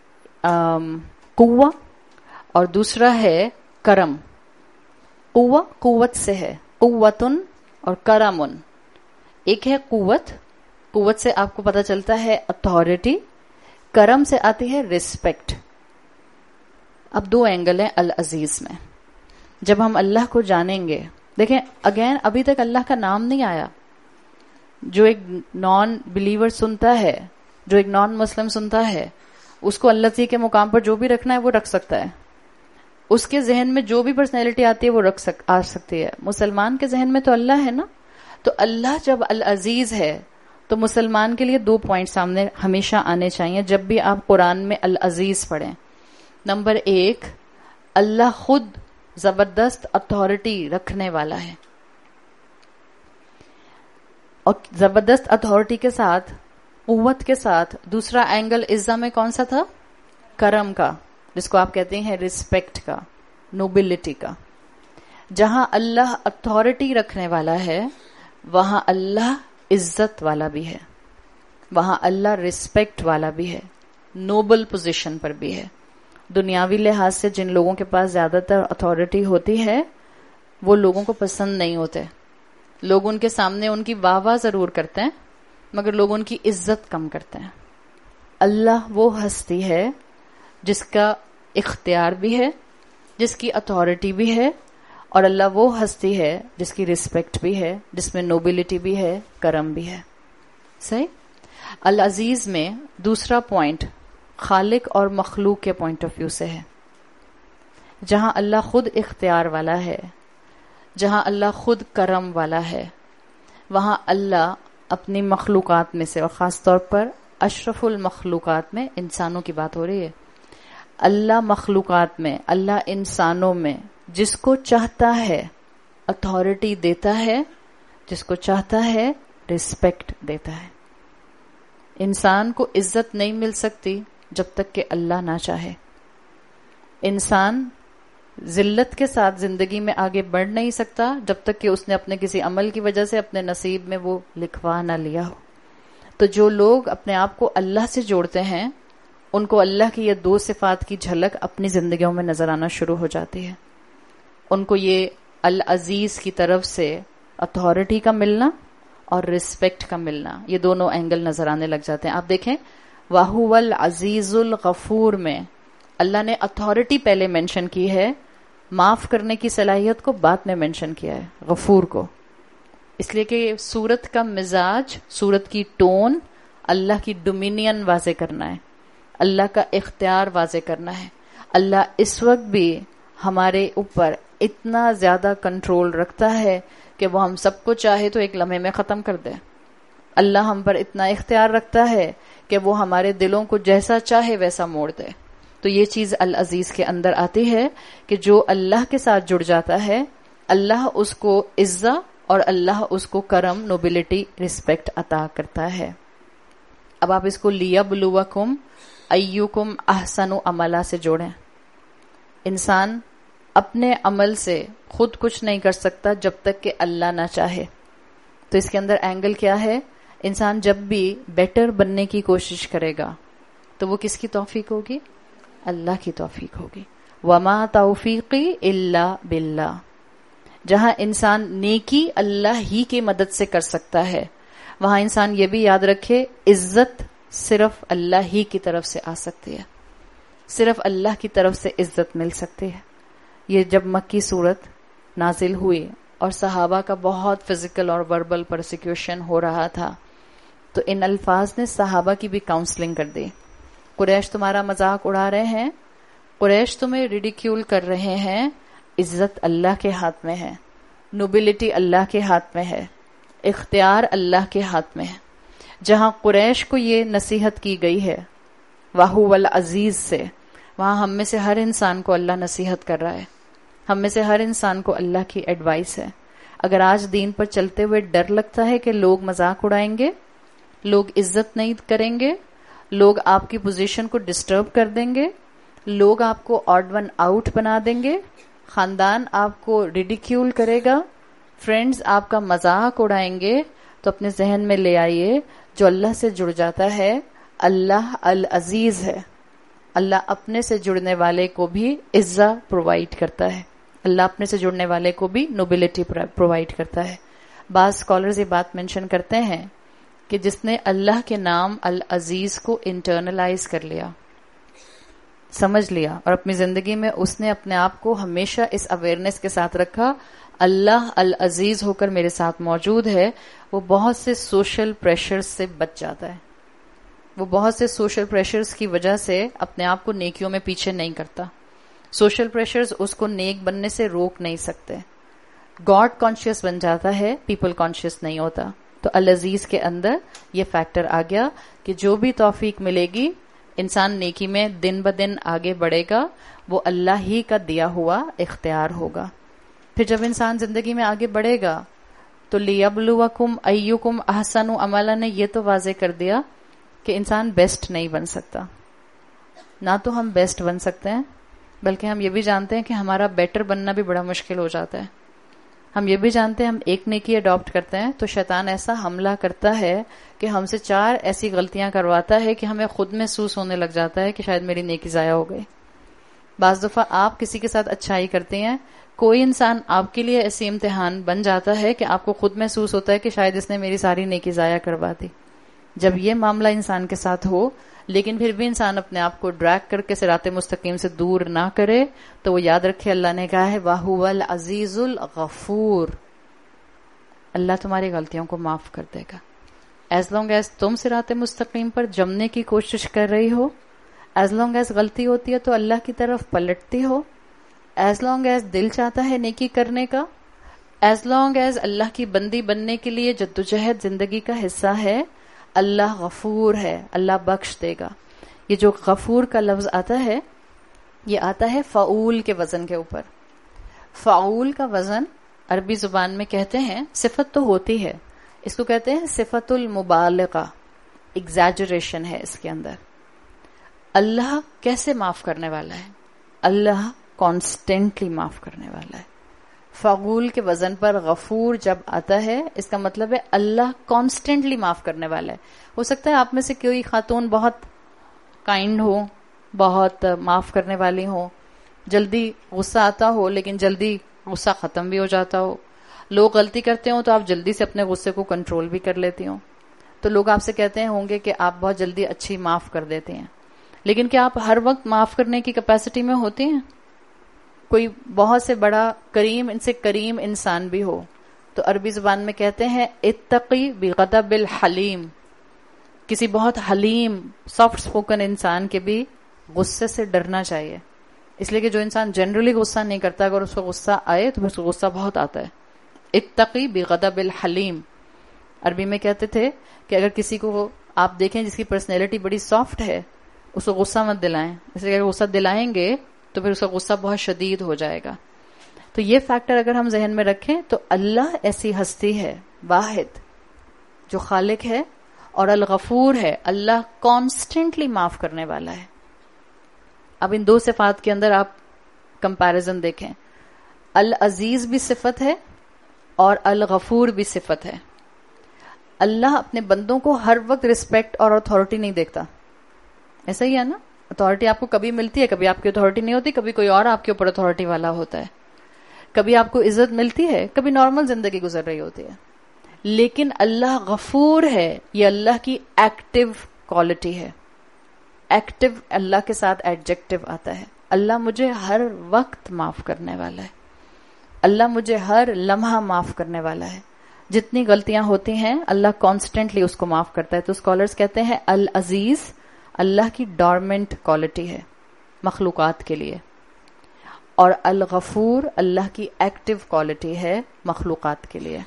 قوہ اور دوسرا ہے کرم. قوہ قوت سے ہے, قوتن اور کرمن. ایک ہے قوت, قوت سے آپ کو پتا چلتا ہے اتھارٹی, کرم سے آتی ہے ریسپیکٹ. اب دو اینگل ہیں العزیز میں. جب ہم اللہ کو جانیں گے, دیکھیں اگین ابھی تک اللہ کا نام نہیں آیا. جو ایک نان بلیور سنتا ہے, جو ایک نان مسلم سنتا ہے, اس کو اللہ تعالی کے مقام پر جو بھی رکھنا ہے وہ رکھ سکتا ہے. اس کے ذہن میں جو بھی پرسنالٹی آتی ہے وہ رکھ سک آ سکتی ہے. مسلمان کے ذہن میں تو اللہ ہے نا. تو اللہ جب العزیز ہے تو مسلمان کے لیے دو پوائنٹ سامنے ہمیشہ آنے چاہیے جب بھی آپ قرآن میں العزیز پڑھیں. نمبر ایک, اللہ خود زبردست اتھارٹی رکھنے والا ہے, اور زبردست اتھارٹی کے ساتھ, قوت کے ساتھ دوسرا اینگل عزا میں کون سا تھا؟ کرم کا, جس کو آپ کہتے ہیں ریسپیکٹ کا. نوبلٹی کا. جہاں اللہ اتھارٹی رکھنے والا ہے وہاں اللہ عزت والا بھی ہے, وہاں اللہ رسپیکٹ والا بھی ہے, نوبل پوزیشن پر بھی ہے. دنیاوی لحاظ سے جن لوگوں کے پاس زیادہ تر اتھارٹی ہوتی ہے وہ لوگوں کو پسند نہیں ہوتے. لوگ ان کے سامنے ان کی واہ واہ ضرور کرتے ہیں مگر لوگ ان کی عزت کم کرتے ہیں. اللہ وہ ہستی ہے جس کا اختیار بھی ہے, جس کی اتھارٹی بھی ہے, اور اللہ وہ ہستی ہے جس کی رسپیکٹ بھی ہے, جس میں نوبلٹی بھی ہے, کرم بھی ہے. صحیح. العزیز میں دوسرا پوائنٹ خالق اور مخلوق کے پوائنٹ آف ویو سے ہے. جہاں اللہ خود اختیار والا ہے, جہاں اللہ خود کرم والا ہے, وہاں اللہ اپنی مخلوقات میں سے, اور خاص طور پر اشرف المخلوقات میں انسانوں کی بات ہو رہی ہے, اللہ مخلوقات میں, اللہ انسانوں میں جس کو چاہتا ہے اتھارٹی دیتا ہے, جس کو چاہتا ہے رسپیکٹ دیتا ہے. انسان کو عزت نہیں مل سکتی جب تک کہ اللہ نہ چاہے. انسان ذلت کے ساتھ زندگی میں آگے بڑھ نہیں سکتا جب تک کہ اس نے اپنے کسی عمل کی وجہ سے اپنے نصیب میں وہ لکھوا نہ لیا ہو. تو جو لوگ اپنے آپ کو اللہ سے جوڑتے ہیں ان کو اللہ کی یہ دو صفات کی جھلک اپنی زندگیوں میں نظر آنا شروع ہو جاتی ہے. ان کو یہ العزیز کی طرف سے اتھارٹی کا ملنا اور رسپیکٹ کا ملنا, یہ دونوں اینگل نظر آنے لگ جاتے ہیں. آپ دیکھیں وَهُوَ الْعَزِيزُ الْغَفُورُ میں اللہ نے اتھارٹی پہلے مینشن کی ہے, معاف کرنے کی صلاحیت کو بعد میں مینشن کیا ہے, غفور کو. اس لیے کہ سورت کا مزاج, سورت کی ٹون اللہ کی ڈومینین واضح کرنا ہے, اللہ کا اختیار واضح کرنا ہے. اللہ اس وقت بھی ہمارے اوپر اتنا زیادہ کنٹرول رکھتا ہے کہ وہ ہم سب کو چاہے تو ایک لمحے میں ختم کر دے. اللہ ہم پر اتنا اختیار رکھتا ہے کہ وہ ہمارے دلوں کو جیسا چاہے ویسا موڑ دے. تو یہ چیز العزیز کے اندر آتی ہے کہ جو اللہ کے ساتھ جڑ جاتا ہے اللہ اس کو عزت اور اللہ اس کو کرم, نوبلٹی, رسپیکٹ عطا کرتا ہے. اب آپ اس کو لیبلوکم ایکم احسن عملا سے جوڑیں. انسان اپنے عمل سے خود کچھ نہیں کر سکتا جب تک کہ اللہ نہ چاہے. تو اس کے اندر اینگل کیا ہے؟ انسان جب بھی بیٹر بننے کی کوشش کرے گا تو وہ کس کی توفیق ہوگی؟ اللہ کی توفیق ہوگی. وما توفیقی الا باللہ. جہاں انسان نیکی اللہ ہی کی مدد سے کر سکتا ہے وہاں انسان یہ بھی یاد رکھے عزت صرف اللہ ہی کی طرف سے آ سکتی ہے, صرف اللہ کی طرف سے عزت مل سکتی ہے. یہ جب مکی صورت نازل ہوئی اور صحابہ کا بہت فزیکل اور وربل پرسیکیوشن ہو رہا تھا تو ان الفاظ نے صحابہ کی بھی کاؤنسلنگ کر دی. قریش تمہارا مذاق اڑا رہے ہیں, قریش تمہیں ریڈیکیول کر رہے ہیں, عزت اللہ کے ہاتھ میں ہے, نوبلٹی اللہ کے ہاتھ میں ہے, اختیار اللہ کے ہاتھ میں ہے. جہاں قریش کو یہ نصیحت کی گئی ہے وَهُوَ الْعَزِيزُ سے, وہاں ہم میں سے ہر انسان کو اللہ نصیحت کر رہا ہے, ہم میں سے ہر انسان کو اللہ کی ایڈوائس ہے. اگر آج دین پر چلتے ہوئے ڈر لگتا ہے کہ لوگ مذاق اڑائیں گے, لوگ عزت نہیں کریں گے, لوگ آپ کی پوزیشن کو ڈسٹرب کر دیں گے, لوگ آپ کو آڈ ون آؤٹ بنا دیں گے, خاندان آپ کو ریڈیکیول کرے گا, فرینڈز آپ کا مذاق اڑائیں گے, تو اپنے ذہن میں لے آئیے جو اللہ سے جڑ جاتا ہے اللہ العزیز ہے. اللہ اپنے سے جڑنے والے کو بھی عزت پرووائڈ کرتا ہے, اللہ اپنے سے جڑنے والے کو بھی نوبلٹی پرووائڈ کرتا ہے. بعض اسکالرز یہ بات مینشن کرتے ہیں کہ جس نے اللہ کے نام العزیز کو انٹرنلائز کر لیا, سمجھ لیا, اور اپنی زندگی میں اس نے اپنے آپ کو ہمیشہ اس اویئرنیس کے ساتھ رکھا اللہ العزیز ہو کر میرے ساتھ موجود ہے, وہ بہت سے سوشل پریشرز سے بچ جاتا ہے. وہ بہت سے سوشل پریشرز کی وجہ سے اپنے آپ کو نیکیوں میں پیچھے نہیں کرتا. سوشل پریشرز اس کو نیک بننے سے روک نہیں سکتے. گاڈ کانشیس بن جاتا ہے, پیپل کانشیس نہیں ہوتا. تو العزیز کے اندر یہ فیکٹر آ گیا کہ جو بھی توفیق ملے گی انسان نیکی میں دن بدن آگے بڑھے گا, وہ اللہ ہی کا دیا ہوا اختیار ہوگا. پھر جب انسان زندگی میں آگے بڑھے گا تو لیبلوکم ایکم احسن عملا نے یہ تو واضح کر دیا کہ انسان بیسٹ نہیں بن سکتا. نہ تو ہم بیسٹ بن سکتے ہیں بلکہ ہم یہ بھی جانتے ہیں کہ ہمارا بیٹر بننا بھی بڑا مشکل ہو جاتا ہے. ہم یہ بھی جانتے ہیں ہم ایک نیکی اڈاپٹ کرتے ہیں تو شیطان ایسا حملہ کرتا ہے کہ ہم سے چار ایسی غلطیاں کرواتا ہے کہ ہمیں خود محسوس ہونے لگ جاتا ہے کہ شاید میری نیکی ضائع ہو گئی. بعض دفعہ آپ کسی کے ساتھ اچھائی کرتے ہیں, کوئی انسان آپ کے لیے ایسی امتحان بن جاتا ہے کہ آپ کو خود محسوس ہوتا ہے کہ شاید اس نے میری ساری نیکی ضائع کروا دی. جب یہ معاملہ انسان کے ساتھ ہو لیکن پھر بھی انسان اپنے آپ کو ڈریگ کر کے صراط مستقیم سے دور نہ کرے تو وہ یاد رکھے اللہ نے کہا ہے وَهُوَ الْعَزِيزُ الْغَفُورُ, اللہ تمہاری غلطیوں کو معاف کر دے گا. ایز لانگ ایز تم صراط مستقیم پر جمنے کی کوشش کر رہی ہو, ایز لانگ ایز غلطی ہوتی ہے تو اللہ کی طرف پلٹتی ہو, ایز لانگ ایز دل چاہتا ہے نیکی کرنے کا, ایز لانگ ایز اللہ کی بندی بننے کے لیے جدوجہد زندگی کا حصہ ہے, اللہ غفور ہے, اللہ بخش دے گا. یہ جو غفور کا لفظ آتا ہے یہ آتا ہے فعول کے وزن کے اوپر. فعول کا وزن عربی زبان میں کہتے ہیں, صفت تو ہوتی ہے, اس کو کہتے ہیں صفت المبالغہ, ایگزیجریشن ہے اس کے اندر. اللہ کیسے معاف کرنے والا ہے؟ اللہ کانسٹینٹلی معاف کرنے والا ہے. فعول کے وزن پر غفور جب آتا ہے اس کا مطلب ہے اللہ کانسٹینٹلی معاف کرنے والا ہے. ہو سکتا ہے آپ میں سے کوئی خاتون بہت کائنڈ ہو, بہت معاف کرنے والی ہو, جلدی غصہ آتا ہو لیکن جلدی غصہ ختم بھی ہو جاتا ہو. لوگ غلطی کرتے ہوں تو آپ جلدی سے اپنے غصے کو کنٹرول بھی کر لیتی ہوں. تو لوگ آپ سے کہتے ہیں ہوں گے کہ آپ بہت جلدی اچھی معاف کر دیتے ہیں, لیکن کیا آپ ہر وقت معاف کرنے کی کیپیسٹی میں ہوتی ہیں؟ کوئی بہت سے بڑا کریم ان سے کریم انسان بھی ہو تو عربی زبان میں کہتے ہیں اتقی بغضب الحلیم, کسی بہت حلیم سافٹ سپوکن انسان کے بھی غصے سے ڈرنا چاہیے, اس لیے کہ جو انسان جنرلی غصہ نہیں کرتا اگر اس کو غصہ آئے تو اس کو غصہ بہت آتا ہے. اتقی بغضب الحلیم, عربی میں کہتے تھے کہ اگر کسی کو آپ دیکھیں جس کی پرسنالٹی بڑی سافٹ ہے اس کو غصہ مت دلائیں, اس لیے اگر غصہ دلائیں گے تو پھر اس کا غصہ بہت شدید ہو جائے گا. تو یہ فیکٹر اگر ہم ذہن میں رکھیں تو اللہ ایسی ہستی ہے واحد جو خالق ہے اور الغفور ہے, اللہ کانسٹنٹلی معاف کرنے والا ہے. اب ان دو صفات کے اندر آپ کمپیریزن دیکھیں, العزیز بھی صفت ہے اور الغفور بھی صفت ہے. اللہ اپنے بندوں کو ہر وقت رسپیکٹ اور اتھارٹی نہیں دیکھتا, ایسا ہی ہے نا, اتھارٹی آپ کو کبھی ملتی ہے, کبھی آپ کی اتھارٹی نہیں ہوتی, کبھی کوئی اور آپ کے اوپر اتھارٹی والا ہوتا ہے, کبھی آپ کو عزت ملتی ہے, کبھی نارمل زندگی گزر رہی ہوتی ہے. لیکن اللہ غفور ہے, یہ اللہ کی ایکٹیو کوالٹی ہے. ایکٹیو اللہ کے ساتھ ایڈجیکٹو آتا ہے. اللہ مجھے ہر وقت معاف کرنے والا ہے, اللہ مجھے ہر لمحہ معاف کرنے والا ہے. جتنی غلطیاں ہوتی ہیں اللہ کانسٹنٹلی اس کو معاف کرتا ہے. تو اسکالرز کہتے ہیں العزیز اللہ کی ڈورمنٹ کوالٹی ہے مخلوقات کے لیے, اور الغفور اللہ کی ایکٹیو کوالٹی ہے مخلوقات کے لیے.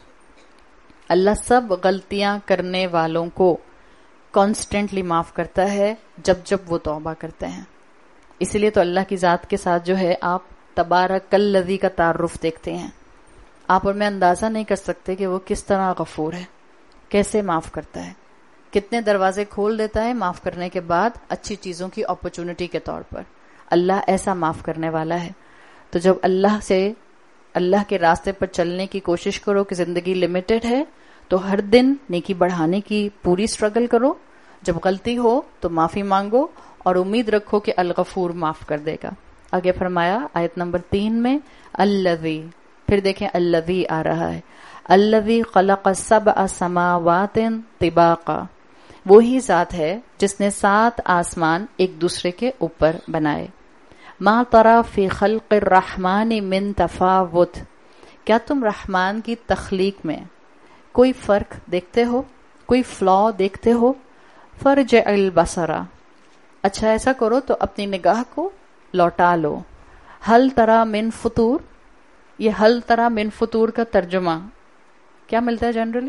اللہ سب غلطیاں کرنے والوں کو کانسٹنٹلی معاف کرتا ہے جب جب وہ توبہ کرتے ہیں. اسی لیے تو اللہ کی ذات کے ساتھ جو ہے آپ تبارک الذی کا تعارف دیکھتے ہیں, آپ اور میں اندازہ نہیں کر سکتے کہ وہ کس طرح غفور ہے, کیسے معاف کرتا ہے, کتنے دروازے کھول دیتا ہے معاف کرنے کے بعد اچھی چیزوں کی اپرچونٹی کے طور پر. اللہ ایسا معاف کرنے والا ہے. تو جب اللہ سے اللہ کے راستے پر چلنے کی کوشش کرو کہ زندگی لمیٹڈ ہے تو ہر دن نیکی بڑھانے کی پوری سٹرگل کرو, جب غلطی ہو تو معافی مانگو اور امید رکھو کہ الغفور معاف کر دے گا. آگے فرمایا آیت نمبر تین میں الذی, پھر دیکھیں الذی آ رہا ہے, الذی خلق سبع سماوات طباقا, وہی ذات ہے جس نے سات آسمان ایک دوسرے کے اوپر بنائے. ما تری فی خلق الرحمن من تفاوت, کیا تم رحمان کی تخلیق میں کوئی فرق دیکھتے ہو, کوئی فلا دیکھتے ہو؟ فرجع البصر, اچھا ایسا کرو تو اپنی نگاہ کو لوٹا لو. ہل تری من فطور, یہ ہل تری من فطور کا ترجمہ کیا ملتا ہے جنرلی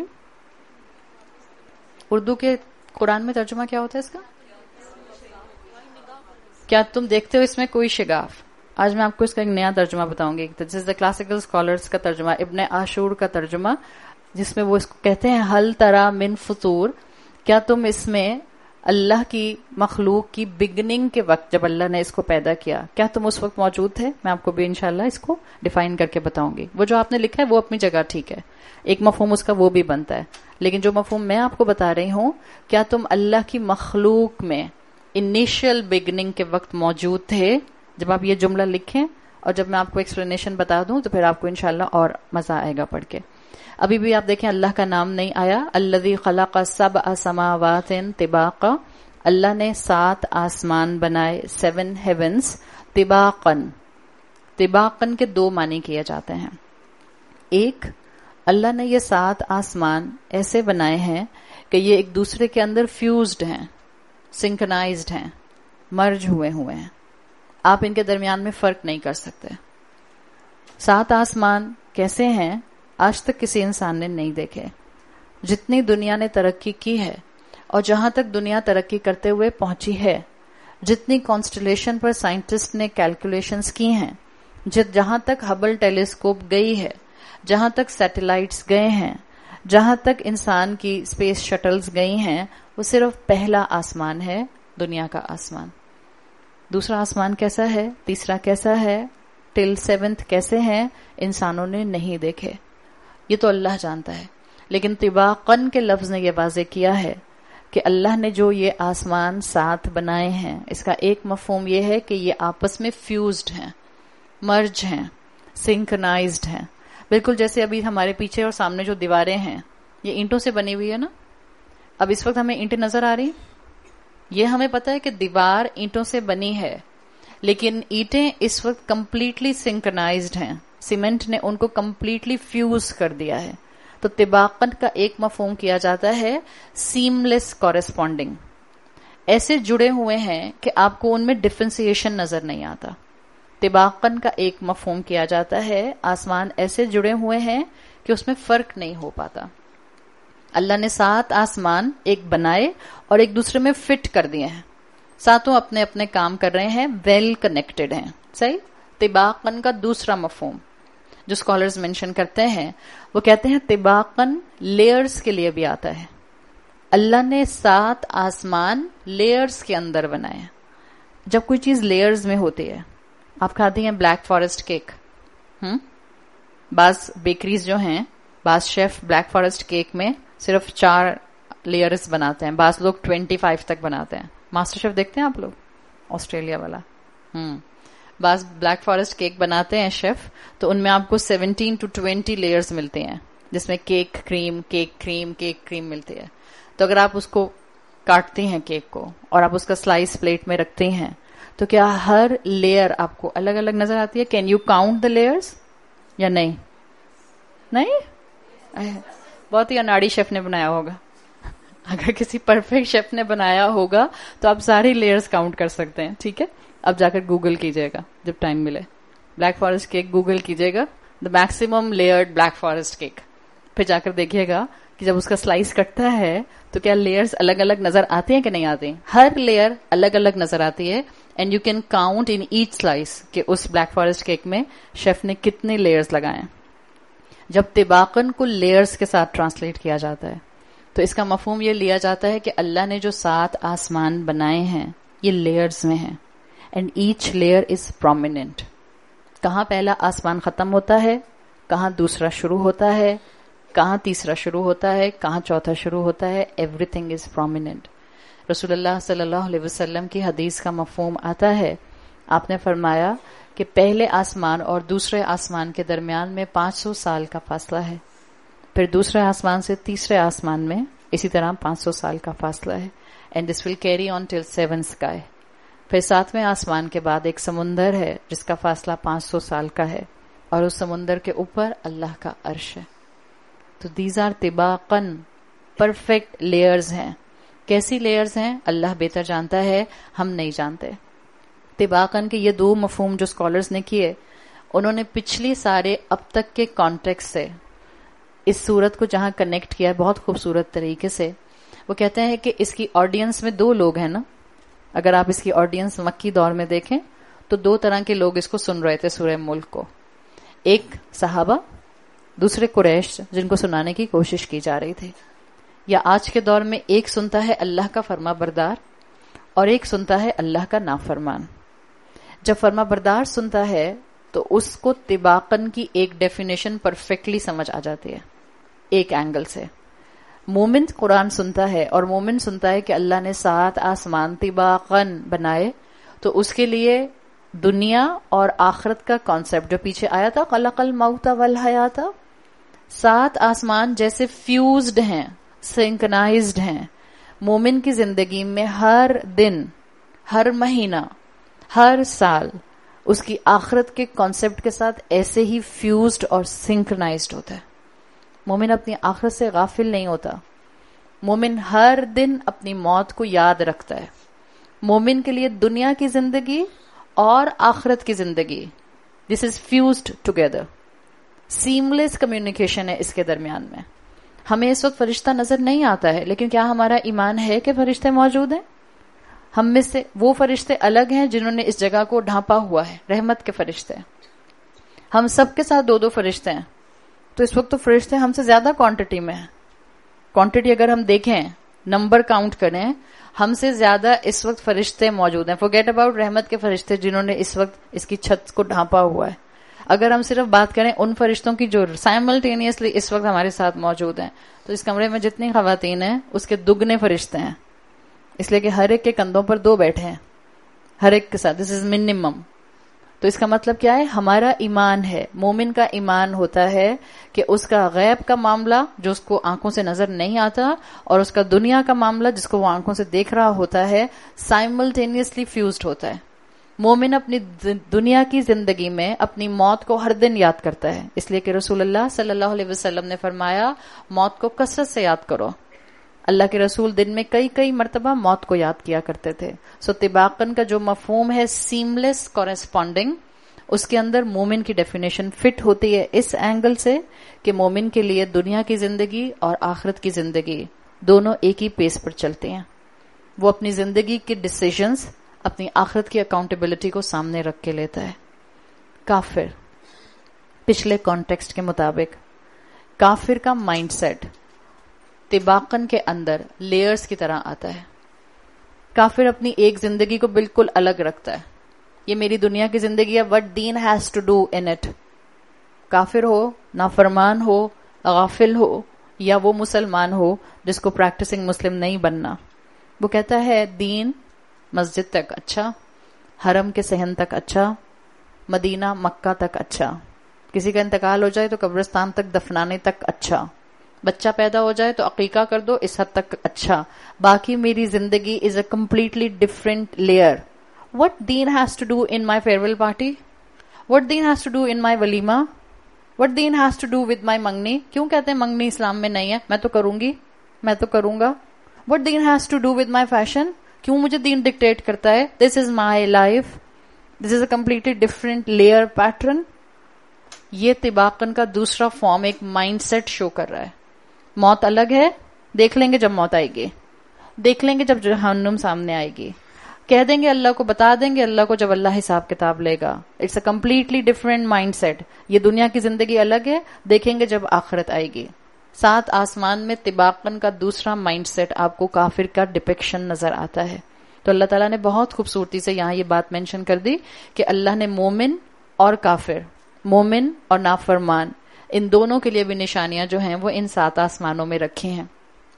اردو کے قرآن میں؟ ترجمہ کیا ہوتا ہے اس کا؟ کیا تم دیکھتے ہو اس میں کوئی شگاف؟ آج میں آپ کو اس کا ایک نیا ترجمہ بتاؤں گی. دس از دا کلاسیکل اسکالرس کا ترجمہ, ابن عاشور کا ترجمہ, جس میں وہ اس کو کہتے ہیں ہل تری من فطور, کیا تم اس میں اللہ کی مخلوق کی بگننگ کے وقت جب اللہ نے اس کو پیدا کیا، کیا تم اس وقت موجود تھے؟ میں آپ کو بھی انشاءاللہ اس کو ڈیفائن کر کے بتاؤں گی. وہ جو آپ نے لکھا ہے وہ اپنی جگہ ٹھیک ہے، ایک مفہوم اس کا وہ بھی بنتا ہے، لیکن جو مفہوم میں آپ کو بتا رہی ہوں، کیا تم اللہ کی مخلوق میں انیشیل بگننگ کے وقت موجود تھے؟ جب آپ یہ جملہ لکھیں اور جب میں آپ کو ایکسپلینیشن بتا دوں تو پھر آپ کو انشاءاللہ اور مزہ آئے گا پڑھ کے. ابھی بھی آپ دیکھیں اللہ کا نام نہیں آیا. الذی خلق سبع سماوات طباقا، اللہ نے سات آسمان بنائے، سیون ہیونز، طباقن. طباقن کے دو معنی کیے جاتے ہیں. ایک، اللہ نے یہ سات آسمان ایسے بنائے ہیں کہ یہ ایک دوسرے کے اندر فیوزڈ ہیں، سنکرنائزڈ ہیں، مرج ہوئے ہوئے ہیں، آپ ان کے درمیان میں فرق نہیں کر سکتے. سات آسمان کیسے ہیں آج تک کسی انسان نے نہیں دیکھے. جتنی دنیا نے ترقی کی ہے اور جہاں تک دنیا ترقی کرتے ہوئے پہنچی ہے، جتنی کانسٹلیشن پر سائنٹسٹ نے کیلکولیشنز کی ہیں، جہاں تک ہبل ٹیلیسکوپ گئی ہے، جہاں تک سیٹلائٹس گئے ہیں، جہاں تک انسان کی اسپیس شٹلز گئی ہیں، وہ صرف پہلا آسمان ہے، دنیا کا آسمان. دوسرا آسمان کیسا ہے، تیسرا کیسا ہے، ٹل سیونتھ کیسے ہیں، انسانوں نے نہیں دیکھے. یہ تو اللہ جانتا ہے. لیکن طباقن کے لفظ نے یہ واضح کیا ہے کہ اللہ نے جو یہ آسمان ساتھ بنائے ہیں، اس کا ایک مفہوم یہ ہے کہ یہ آپس میں فیوزڈ ہیں، مرج ہیں، سنکرنائزڈ ہیں. بالکل جیسے ابھی ہمارے پیچھے اور سامنے جو دیواریں ہیں یہ اینٹوں سے بنی ہوئی ہے نا. اب اس وقت ہمیں اینٹیں نظر آ رہی، یہ ہمیں پتا ہے کہ دیوار اینٹوں سے بنی ہے، لیکن اینٹیں اس وقت کمپلیٹلی سنکرنائزڈ ہیں. سیمنٹ نے ان کو کمپلیٹلی فیوز کر دیا ہے. تو طباقن کا ایک مفہوم کیا جاتا ہے سیم لیس کورسپونڈنگ، ایسے جڑے ہوئے ہیں کہ آپ کو ان میں ڈفرینسیشن نظر نہیں آتا. طباقن کا ایک مفہوم کیا جاتا ہے آسمان ایسے جڑے ہوئے ہیں کہ اس میں فرق نہیں ہو پاتا. اللہ نے سات آسمان ایک بنائے اور ایک دوسرے میں فٹ کر دیے ہیں، ساتوں اپنے اپنے کام کر رہے ہیں، ویل کنیکٹڈ ہیں. صحیح. طباقن کا دوسرا مفہوم جو اسکالرز مینشن کرتے ہیں، وہ کہتے ہیں طباقن لیئرز کے لیے بھی آتا ہے. اللہ نے سات آسمان لیئرز کے اندر بنائے ہیں. جب کوئی چیز لیئرز میں ہوتی ہے، آپ کھاتی ہیں بلیک فارسٹ کیک، ہم بعض بیکریز جو ہیں، بعض شیف بلیک فارسٹ کیک میں صرف چار لیئرز بناتے ہیں، بعض لوگ ٹوینٹی فائیو تک بناتے ہیں. ماسٹر شیف دیکھتے ہیں آپ لوگ، آسٹریلیا والا. ہم بعض بلیک فارسٹ کیک بناتے ہیں شیف، تو ان میں آپ کو سیونٹین ٹو ٹوینٹی لیئرز ملتے ہیں، جس میں cake cream cake cream cake cream ملتی ہے. تو اگر آپ اس کو کاٹتے ہیں کیک کو اور آپ اس کا سلائس پلیٹ میں رکھتے ہیں، تو کیا ہر لیئر آپ کو الگ الگ نظر آتی ہے؟ Can you count the layers یا نہیں؟ نہیں. بہت ہی اناڑی شیف نے بنایا ہوگا. اگر کسی پرفیکٹ شیف نے بنایا ہوگا تو آپ ساری لیئرز کاؤنٹ کر سکتے ہیں. ٹھیک ہے، اب جا کر گوگل کیجئے گا جب ٹائم ملے، بلیک فارسٹ کیک گوگل کیجئے گا، the maximum layered black forest cake. پھر جا کر دیکھیے گا کہ جب اس کا سلائس کٹتا ہے تو کیا لیئرز الگ الگ نظر آتے ہیں کہ نہیں آتے. ہر لیئر الگ الگ نظر آتی ہے، and you can count in each slice کہ اس بلیک فارسٹ کیک میں شیف نے کتنے لیئرز لگائے ہیں. جب طباقن کو لیئرز کے ساتھ ٹرانسلیٹ کیا جاتا ہے تو اس کا مفہوم یہ لیا جاتا ہے کہ اللہ نے جو سات آسمان بنائے ہیں یہ لیئرز میں ہیں، and each layer is prominent. کہاں پہلا آسمان ختم ہوتا ہے، کہاں دوسرا شروع ہوتا ہے، کہاں تیسرا شروع ہوتا ہے، کہاں چوتھا شروع ہوتا ہے، ایوری تھنگ از پرومیننٹ. رسول اللہ صلی اللہ علیہ وسلم کی حدیث کا مفہوم آتا ہے، آپ نے فرمایا کہ پہلے آسمان اور دوسرے آسمان کے درمیان میں پانچ سو سال کا فاصلہ ہے، پھر دوسرے آسمان سے تیسرے آسمان میں اسی طرح پانچ سو سال کا فاصلہ ہے. And this will carry on till seven sky. پھر ساتویں آسمان کے بعد ایک سمندر ہے جس کا فاصلہ پانچ سو سال کا ہے، اور اس سمندر کے اوپر اللہ کا عرش ہے. تو دیز آر طباقن، پرفیکٹ لیئرز ہیں. کیسی لیئرز ہیں اللہ بہتر جانتا ہے، ہم نہیں جانتے. طباقن کے یہ دو مفہوم جو اسکالرز نے کیے، انہوں نے پچھلی سارے اب تک کے کانٹیکسٹ سے اس صورت کو جہاں کنیکٹ کیا ہے بہت خوبصورت طریقے سے. وہ کہتے ہیں کہ اس کی آڈینس میں دو لوگ ہیں نا. اگر آپ اس کی آڈینس مکی دور میں دیکھیں تو دو طرح کے لوگ اس کو سن رہے تھے سورہ ملک کو. ایک صحابہ، دوسرے قریش جن کو سنانے کی کوشش کی جا رہی تھی. یا آج کے دور میں ایک سنتا ہے اللہ کا فرما بردار اور ایک سنتا ہے اللہ کا نافرمان. جب فرما بردار سنتا ہے تو اس کو طباقاً کی ایک ڈیفینیشن پرفیکٹلی سمجھ آ جاتی ہے ایک اینگل سے. مومن قرآن سنتا ہے اور مومن سنتا ہے کہ اللہ نے سات آسمان طباقاً بنائے، تو اس کے لیے دنیا اور آخرت کا کانسیپٹ جو پیچھے آیا تھا خلق الموت والحیات، سات آسمان جیسے فیوزڈ ہیں، سنکنائزڈ ہیں. مومن کی زندگی میں ہر دن، ہر مہینہ، ہر سال اس کی آخرت کے کانسیپٹ کے ساتھ ایسے ہی فیوزڈ اور سنکرنائزڈ ہوتا ہے. مومن اپنی آخرت سے غافل نہیں ہوتا. مومن ہر دن اپنی موت کو یاد رکھتا ہے. مومن کے لیے دنیا کی زندگی اور آخرت کی زندگی this is fused together. Seamless communication ہے اس کے درمیان میں. ہمیں اس وقت فرشتہ نظر نہیں آتا ہے، لیکن کیا ہمارا ایمان ہے کہ فرشتے موجود ہیں؟ ہم میں سے وہ فرشتے الگ ہیں جنہوں نے اس جگہ کو ڈھانپا ہوا ہے، رحمت کے فرشتے. ہم سب کے ساتھ دو دو فرشتے ہیں، تو اس وقت تو فرشتے ہم سے زیادہ کوانٹٹی میں ہیں. کوانٹٹی اگر ہم دیکھیں، نمبر کاؤنٹ کریں، ہم سے زیادہ اس وقت فرشتے موجود ہیں. فورگیٹ اباؤٹ رحمت کے فرشتے جنہوں نے اس وقت اس کی چھت کو ڈھانپا ہوا ہے. اگر ہم صرف بات کریں ان فرشتوں کی جو سائملٹینیسلی اس وقت ہمارے ساتھ موجود ہیں، تو اس کمرے میں جتنی خواتین ہیں اس کے دگنے فرشتے ہیں، اس لیے کہ ہر ایک کے کندھوں پر دو بیٹھے ہیں ہر ایک کے ساتھ. This is minimum. تو اس کا مطلب کیا ہے؟ ہمارا ایمان ہے. مومن کا ایمان ہوتا ہے کہ اس کا غیب کا معاملہ جو اس کو آنکھوں سے نظر نہیں آتا اور اس کا دنیا کا معاملہ جس کو وہ آنکھوں سے دیکھ رہا ہوتا ہے سائملٹینیسلی فیوزڈ ہوتا ہے. مومن اپنی دنیا کی زندگی میں اپنی موت کو ہر دن یاد کرتا ہے، اس لیے کہ رسول اللہ صلی اللہ علیہ وسلم نے فرمایا موت کو کثرت سے یاد کرو. اللہ کے رسول دن میں کئی کئی مرتبہ موت کو یاد کیا کرتے تھے. سو طباقاً کا جو مفہوم ہے سیملیس کورسپونڈنگ، اس کے اندر مومن کی ڈیفینیشن فٹ ہوتی ہے اس اینگل سے کہ مومن کے لیے دنیا کی زندگی اور آخرت کی زندگی دونوں ایک ہی پیس پر چلتے ہیں. وہ اپنی زندگی کے ڈیسیژنز اپنی آخرت کی اکاؤنٹیبلٹی کو سامنے رکھ کے لیتا ہے. کافر، پچھلے کانٹیکسٹ کے مطابق کافر کا مائنڈ سیٹ طباقاً کے اندر لیئرز کی طرح آتا ہے. کافر اپنی ایک زندگی کو بالکل الگ رکھتا ہے. یہ میری دنیا کی زندگی ہے، وٹ دین has to do in it. کافر ہو، نافرمان ہو، غافل ہو، یا وہ مسلمان ہو جس کو پریکٹسنگ مسلم نہیں بننا، وہ کہتا ہے دین مسجد تک اچھا، حرم کے صحن تک اچھا، مدینہ مکہ تک اچھا، کسی کا انتقال ہو جائے تو قبرستان تک دفنانے تک اچھا، بچہ پیدا ہو جائے تو عقیقہ کر دو اس حد تک اچھا، باقی میری زندگی is a completely different layer. What دین has to do in my farewell ویل پارٹی؟ وٹ دین has to do in my ولیمہ؟ وٹ دین has to do with my منگنی؟ کیوں کہتے ہیں منگنی اسلام میں نہیں ہے؟ میں تو کروں گی، میں تو کروں گا. وٹ دین has to do with my fashion? کیوں مجھے دین ڈکٹیٹ کرتا ہے؟ This is my life. This is a completely different layer pattern. یہ طباقاً کا دوسرا فارم ایک مائنڈ سیٹ شو کر رہا ہے. موت الگ ہے، دیکھ لیں گے جب موت آئے گی، دیکھ لیں گے جب جہنم سامنے آئے گی، کہہ دیں گے اللہ کو، بتا دیں گے اللہ کو جب اللہ حساب کتاب لے گا. It's a completely different mindset. یہ دنیا کی زندگی الگ ہے، دیکھیں گے جب آخرت آئے گی. سات آسمان میں طباقاً کا دوسرا مائنڈ سیٹ آپ کو کافر کا ڈپکشن نظر آتا ہے. تو اللہ تعالیٰ نے بہت خوبصورتی سے یہاں یہ بات مینشن کر دی کہ اللہ نے مومن اور کافر، مومن اور نافرمان، ان دونوں کے لیے بھی نشانیاں جو ہیں وہ ان سات آسمانوں میں رکھی ہیں.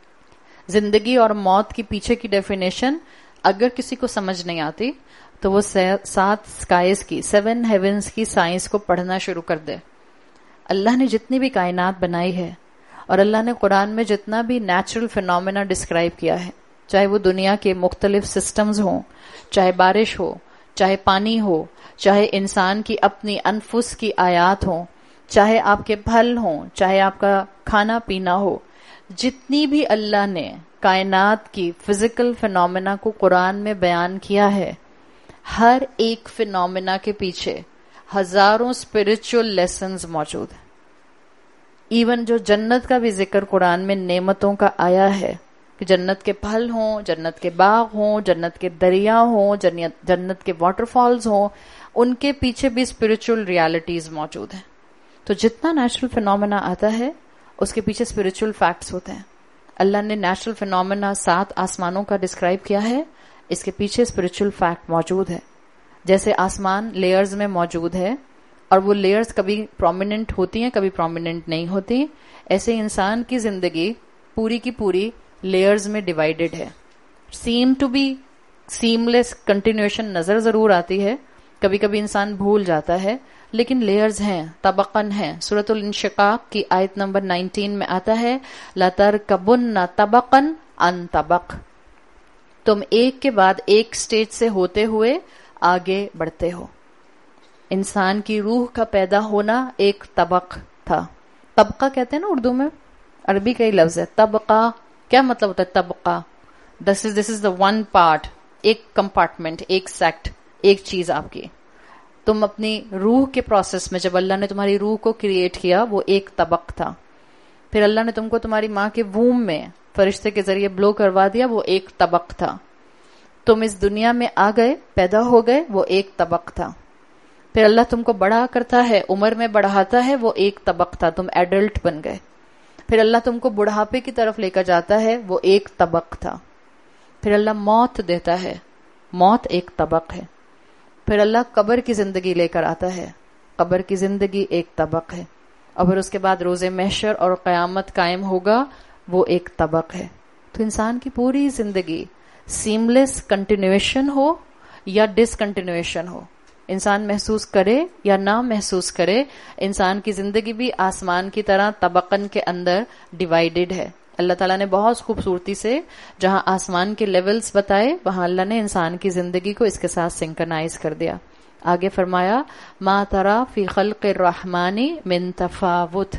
زندگی اور موت کی پیچھے کی ڈیفینیشن اگر کسی کو سمجھ نہیں آتی تو وہ سات سکائز کی، سیون ہیونز کی سائنس کو پڑھنا شروع کر دے. اللہ نے جتنی بھی کائنات بنائی ہے اور اللہ نے قرآن میں جتنا بھی نیچرل فینومینا ڈسکرائب کیا ہے، چاہے وہ دنیا کے مختلف سسٹمز ہوں، چاہے بارش ہو، چاہے پانی ہو، چاہے انسان کی اپنی انفس کی آیات ہوں، چاہے آپ کے پھل ہوں، چاہے آپ کا کھانا پینا ہو، جتنی بھی اللہ نے کائنات کی فزیکل فینومینا کو قرآن میں بیان کیا ہے، ہر ایک فینومینا کے پیچھے ہزاروں اسپرچل لیسنز موجود ہیں. ایون جو جنت کا بھی ذکر قرآن میں نعمتوں کا آیا ہے کہ جنت کے پھل ہوں، جنت کے باغ ہوں، جنت کے دریا ہوں، جنت جنت کے واٹر فالز ہوں، ان کے پیچھے بھی اسپرچل ریالٹیز موجود ہیں. تو جتنا نیچرل فینومینا آتا ہے اس کے پیچھے اسپرچل فیکٹس ہوتے ہیں. اللہ نے نیچرل فینومینا سات آسمانوں کا ڈسکرائب کیا ہے، اس کے پیچھے اسپرچل فیکٹ موجود ہے. جیسے آسمان لیئرز میں موجود ہے اور وہ لیئرز کبھی پرومیننٹ ہوتی ہیں کبھی پرومیننٹ نہیں ہوتی، ایسے انسان کی زندگی پوری کی پوری لیئرز میں ڈیوائیڈڈ ہے. Seem to be seamless continuation نظر ضرور آتی ہے، کبھی کبھی انسان بھول جاتا ہے، لیکن لیئرز ہیں، طبقاً ہیں. سورۃ الانشقاق کی آیت نمبر نائنٹین میں آتا ہے لَتَرْكَبُنَّ طَبَقًا عَنْ طَبَقٍ، تم ایک کے بعد ایک سٹیج سے ہوتے ہوئے آگے بڑھتے ہو. انسان کی روح کا پیدا ہونا ایک طبق تھا. طبقہ کہتے ہیں نا اردو میں، عربی کا ہی لفظ ہے طبقہ. کیا مطلب ہوتا ہے طبقہ؟ This is this is the one part, ایک کمپارٹمنٹ، ایک سیکٹ، ایک چیز آپ کی. تم اپنی روح کے پروسیس میں جب اللہ نے تمہاری روح کو کریٹ کیا وہ ایک طبق تھا. پھر اللہ نے تم کو تمہاری ماں کے ووم میں فرشتے کے ذریعے بلو کروا دیا، وہ ایک طبق تھا. تم اس دنیا میں آ گئے، پیدا ہو گئے، وہ ایک طبق تھا. پھر اللہ تم کو بڑا کرتا ہے، عمر میں بڑھاتا ہے، وہ ایک طبق تھا، تم ایڈلٹ بن گئے. پھر اللہ تم کو بڑھاپے کی طرف لے کر جاتا ہے، وہ ایک طبق تھا. پھر اللہ موت دیتا ہے، موت ایک طبق ہے. پھر اللہ قبر کی زندگی لے کر آتا ہے، قبر کی زندگی ایک طبق ہے. اور پھر اس کے بعد روز محشر اور قیامت قائم ہوگا، وہ ایک طبق ہے. تو انسان کی پوری زندگی سیملیس کنٹینیویشن ہو یا ڈسکنٹینیویشن ہو، انسان محسوس کرے یا نہ محسوس کرے، انسان کی زندگی بھی آسمان کی طرح طبقن کے اندر ڈیوائیڈڈ ہے. اللہ تعالیٰ نے بہت خوبصورتی سے جہاں آسمان کے لیولز بتائے، وہاں اللہ نے انسان کی زندگی کو اس کے ساتھ سنکرنائز کر دیا. آگے فرمایا ما ترى فی خلق الرحمن من تفاوت،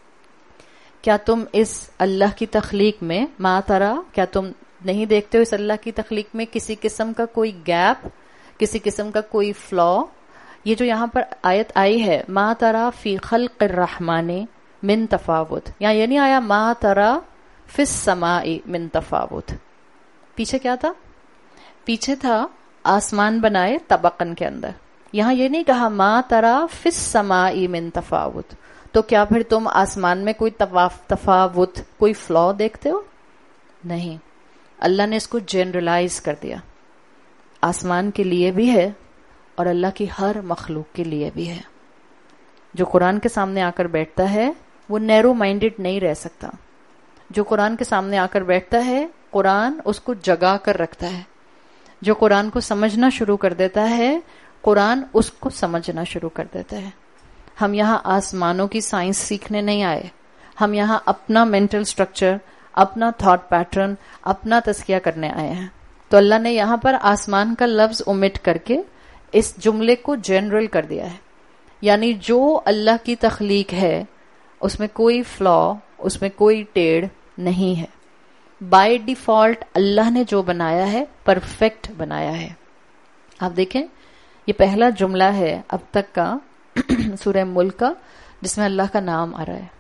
کیا تم اس اللہ کی تخلیق میں، ما ترى کیا تم نہیں دیکھتے ہو اس اللہ کی تخلیق میں کسی قسم کا کوئی گیپ، کسی قسم کا کوئی فلا؟ یہ جو یہاں پر آیت آئی ہے ما ترى فی خلق الرحمن من تفاوت، یہاں یہ نہیں آیا ما ترى فی السماء من تفاوت. پیچھے کیا تھا؟ پیچھے تھا آسمان بنائے طبقن کے اندر. یہاں یہ نہیں کہا ما ترى فی السماء من تفاوت. تو کیا پھر تم آسمان میں کوئی تفاوت، کوئی فلا دیکھتے ہو؟ نہیں. اللہ نے اس کو جنرلائز کر دیا، آسمان کے لیے بھی ہے اور اللہ کی ہر مخلوق کے لیے بھی ہے. جو قرآن کے سامنے آ کر بیٹھتا ہے وہ نیرو مائنڈڈ نہیں رہ سکتا. جو قرآن کے سامنے آ کر بیٹھتا ہے قرآن اس کو جگا کر رکھتا ہے. جو قرآن کو سمجھنا شروع کر دیتا ہے قرآن اس کو سمجھنا شروع کر دیتا ہے. ہم یہاں آسمانوں کی سائنس سیکھنے نہیں آئے، ہم یہاں اپنا مینٹل سٹرکچر، اپنا تھاٹ پیٹرن، اپنا تزکیہ کرنے آئے ہیں. تو اللہ نے یہاں پر آسمان کا لفظ اومٹ کر کے اس جملے کو جنرل کر دیا ہے. یعنی جو اللہ کی تخلیق ہے اس میں کوئی فلا، اس میں کوئی ٹیڑھ نہیں ہے. بائی ڈیفالٹ اللہ نے جو بنایا ہے پرفیکٹ بنایا ہے. آپ دیکھیں یہ پہلا جملہ ہے اب تک کا سورہ ملک کا جس میں اللہ کا نام آ رہا ہے.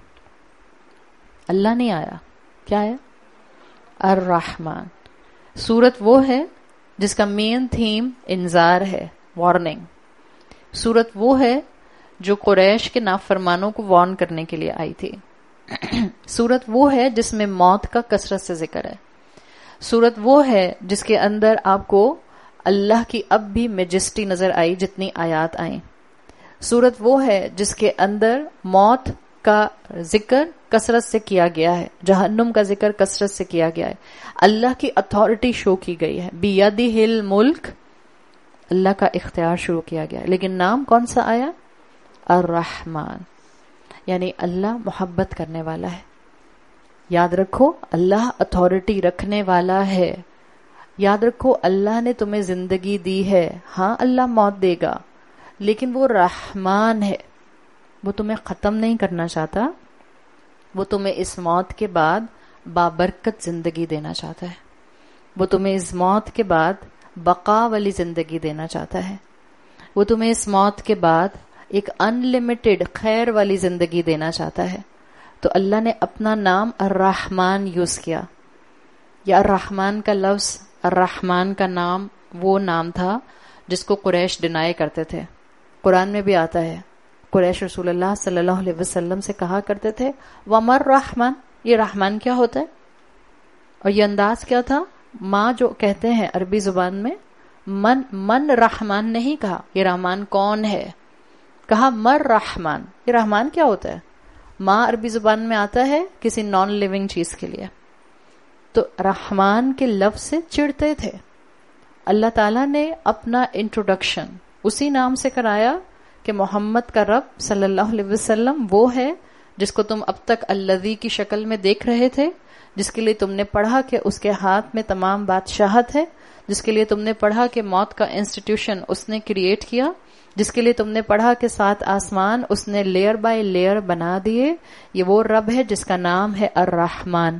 اللہ نہیں آیا، کیا ہے؟ الرحمن. سورت وہ ہے جس کا مین تھیم انذار ہے، وارننگ. سورت وہ ہے جو قریش کے نافرمانوں کو وارن کرنے کے لیے آئی تھی. سورت وہ ہے جس میں موت کا کثرت سے ذکر ہے. سورت وہ ہے جس کے اندر آپ کو اللہ کی اب بھی میجسٹی نظر آئی جتنی آیات آئیں. سورت وہ ہے جس کے اندر موت کا ذکر کثرت سے کیا گیا ہے، جہنم کا ذکر کثرت سے کیا گیا ہے، اللہ کی اتھارٹی شو کی گئی ہے، بیدہ الملک، اللہ کا اختیار شروع کیا گیا ہے. لیکن نام کون سا آیا؟ الرحمن، یعنی اللہ محبت کرنے والا ہے. یاد رکھو اللہ اتھارٹی رکھنے والا ہے. یاد رکھو اللہ نے تمہیں زندگی دی ہے. ہاں اللہ موت دے گا لیکن وہ رحمان ہے، وہ تمہیں ختم نہیں کرنا چاہتا، وہ تمہیں اس موت کے بعد بابرکت زندگی دینا چاہتا ہے. وہ تمہیں اس موت کے بعد بقا والی زندگی دینا چاہتا ہے. وہ تمہیں اس موت کے بعد ایک ان لمیٹڈ خیر والی زندگی دینا چاہتا ہے. تو اللہ نے اپنا نام الرحمن یوز کیا. یا الرحمن کا لفظ، الرحمن کا نام وہ نام تھا جس کو قریش ڈینائی کرتے تھے. قرآن میں بھی آتا ہے قریش رسول اللہ صلی اللہ علیہ وسلم سے کہا کرتے تھے وَمَا الرحمن، یہ رحمان کیا ہوتا ہے؟ اور یہ انداز کیا تھا؟ ماں جو کہتے ہیں عربی زبان میں من من رحمان نہیں کہا یہ رحمان کون ہے، کہا مر رحمان. یہ رحمان کیا ہوتا ہے؟ ماں عربی زبان میں آتا ہے کسی نان لیونگ چیز کے لیے. تو رحمان کے لفظ سے چڑھتے تھے. اللہ تعالیٰ نے اپنا انٹروڈکشن اسی نام سے کرایا کہ محمد کا رب صلی اللہ علیہ وسلم وہ ہے جس کو تم اب تک الذی کی شکل میں دیکھ رہے تھے، جس کے لیے تم نے پڑھا کہ اس کے ہاتھ میں تمام بادشاہت ہے، جس کے لیے تم نے پڑھا کہ موت کا انسٹیٹیوشن اس نے کریٹ کیا، جس کے لیے تم نے پڑھا کہ سات آسمان اس نے لیئر بائی لیئر بنا دیے. یہ وہ رب ہے جس کا نام ہے الرحمن.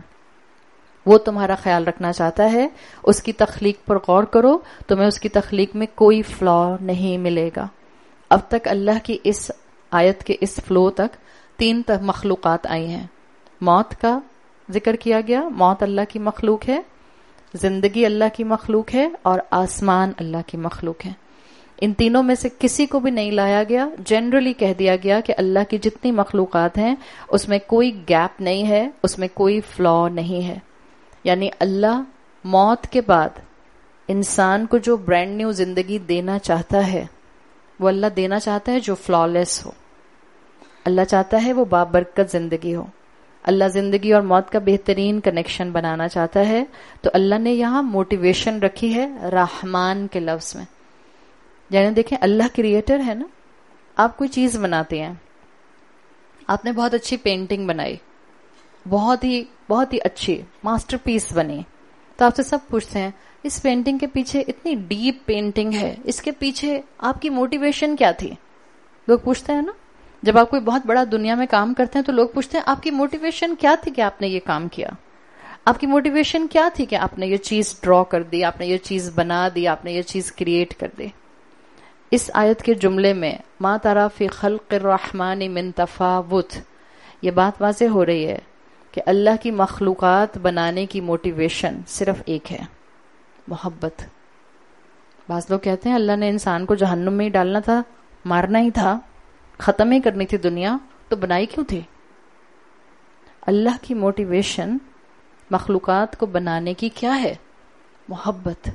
وہ تمہارا خیال رکھنا چاہتا ہے. اس کی تخلیق پر غور کرو، تمہیں اس کی تخلیق میں کوئی فلا نہیں ملے گا. اب تک اللہ کی اس آیت کے اس فلو تک تین مخلوقات آئی ہیں. موت کا ذکر کیا گیا، موت اللہ کی مخلوق ہے، زندگی اللہ کی مخلوق ہے، اور آسمان اللہ کی مخلوق ہے. ان تینوں میں سے کسی کو بھی نہیں لایا گیا. جنرلی کہہ دیا گیا کہ اللہ کی جتنی مخلوقات ہیں اس میں کوئی گیپ نہیں ہے، اس میں کوئی فلا نہیں ہے. یعنی اللہ موت کے بعد انسان کو جو برانڈ نیو زندگی دینا چاہتا ہے وہ اللہ دینا چاہتا ہے جو فلا لیس ہو. اللہ چاہتا ہے وہ بابرکت زندگی ہو. اللہ زندگی اور موت کا بہترین کنیکشن بنانا چاہتا ہے. تو اللہ نے یہاں موٹیویشن رکھی ہے رحمان کے لفظ میں. یعنی دیکھیں اللہ کریٹر ہے نا. آپ کوئی چیز بناتے ہیں، آپ نے بہت اچھی پینٹنگ بنائی، بہت ہی بہت ہی اچھی ماسٹر پیس بنی، تو آپ سے سب پوچھتے ہیں اس پینٹنگ کے پیچھے اتنی ڈیپ پینٹنگ ہے، اس کے پیچھے آپ کی موٹیویشن کیا تھی؟ لوگ پوچھتے ہیں نا. جب آپ کوئی بہت بڑا دنیا میں کام کرتے ہیں تو لوگ پوچھتے ہیں آپ کی موٹیویشن کیا تھی کہ آپ نے یہ کام کیا؟ آپ کی موٹیویشن کیا تھی کہ آپ نے یہ چیز ڈرا کر دی، آپ نے یہ چیز بنا دی، آپ نے یہ چیز کریٹ کر دی؟ اس آیت کے جملے میں ما تری فی خلق الرحمن من تفاوت، یہ بات واضح ہو رہی ہے کہ اللہ کی مخلوقات بنانے کی موٹیویشن صرف ایک ہے، محبت. بعض لوگ کہتے ہیں اللہ نے انسان کو جہنم میں ہی ڈالنا تھا، مارنا ہی تھا، ختم ہی کرنی تھی دنیا، تو بنائی کیوں تھی؟ اللہ کی موٹیویشن مخلوقات کو بنانے کی کیا ہے؟ محبت.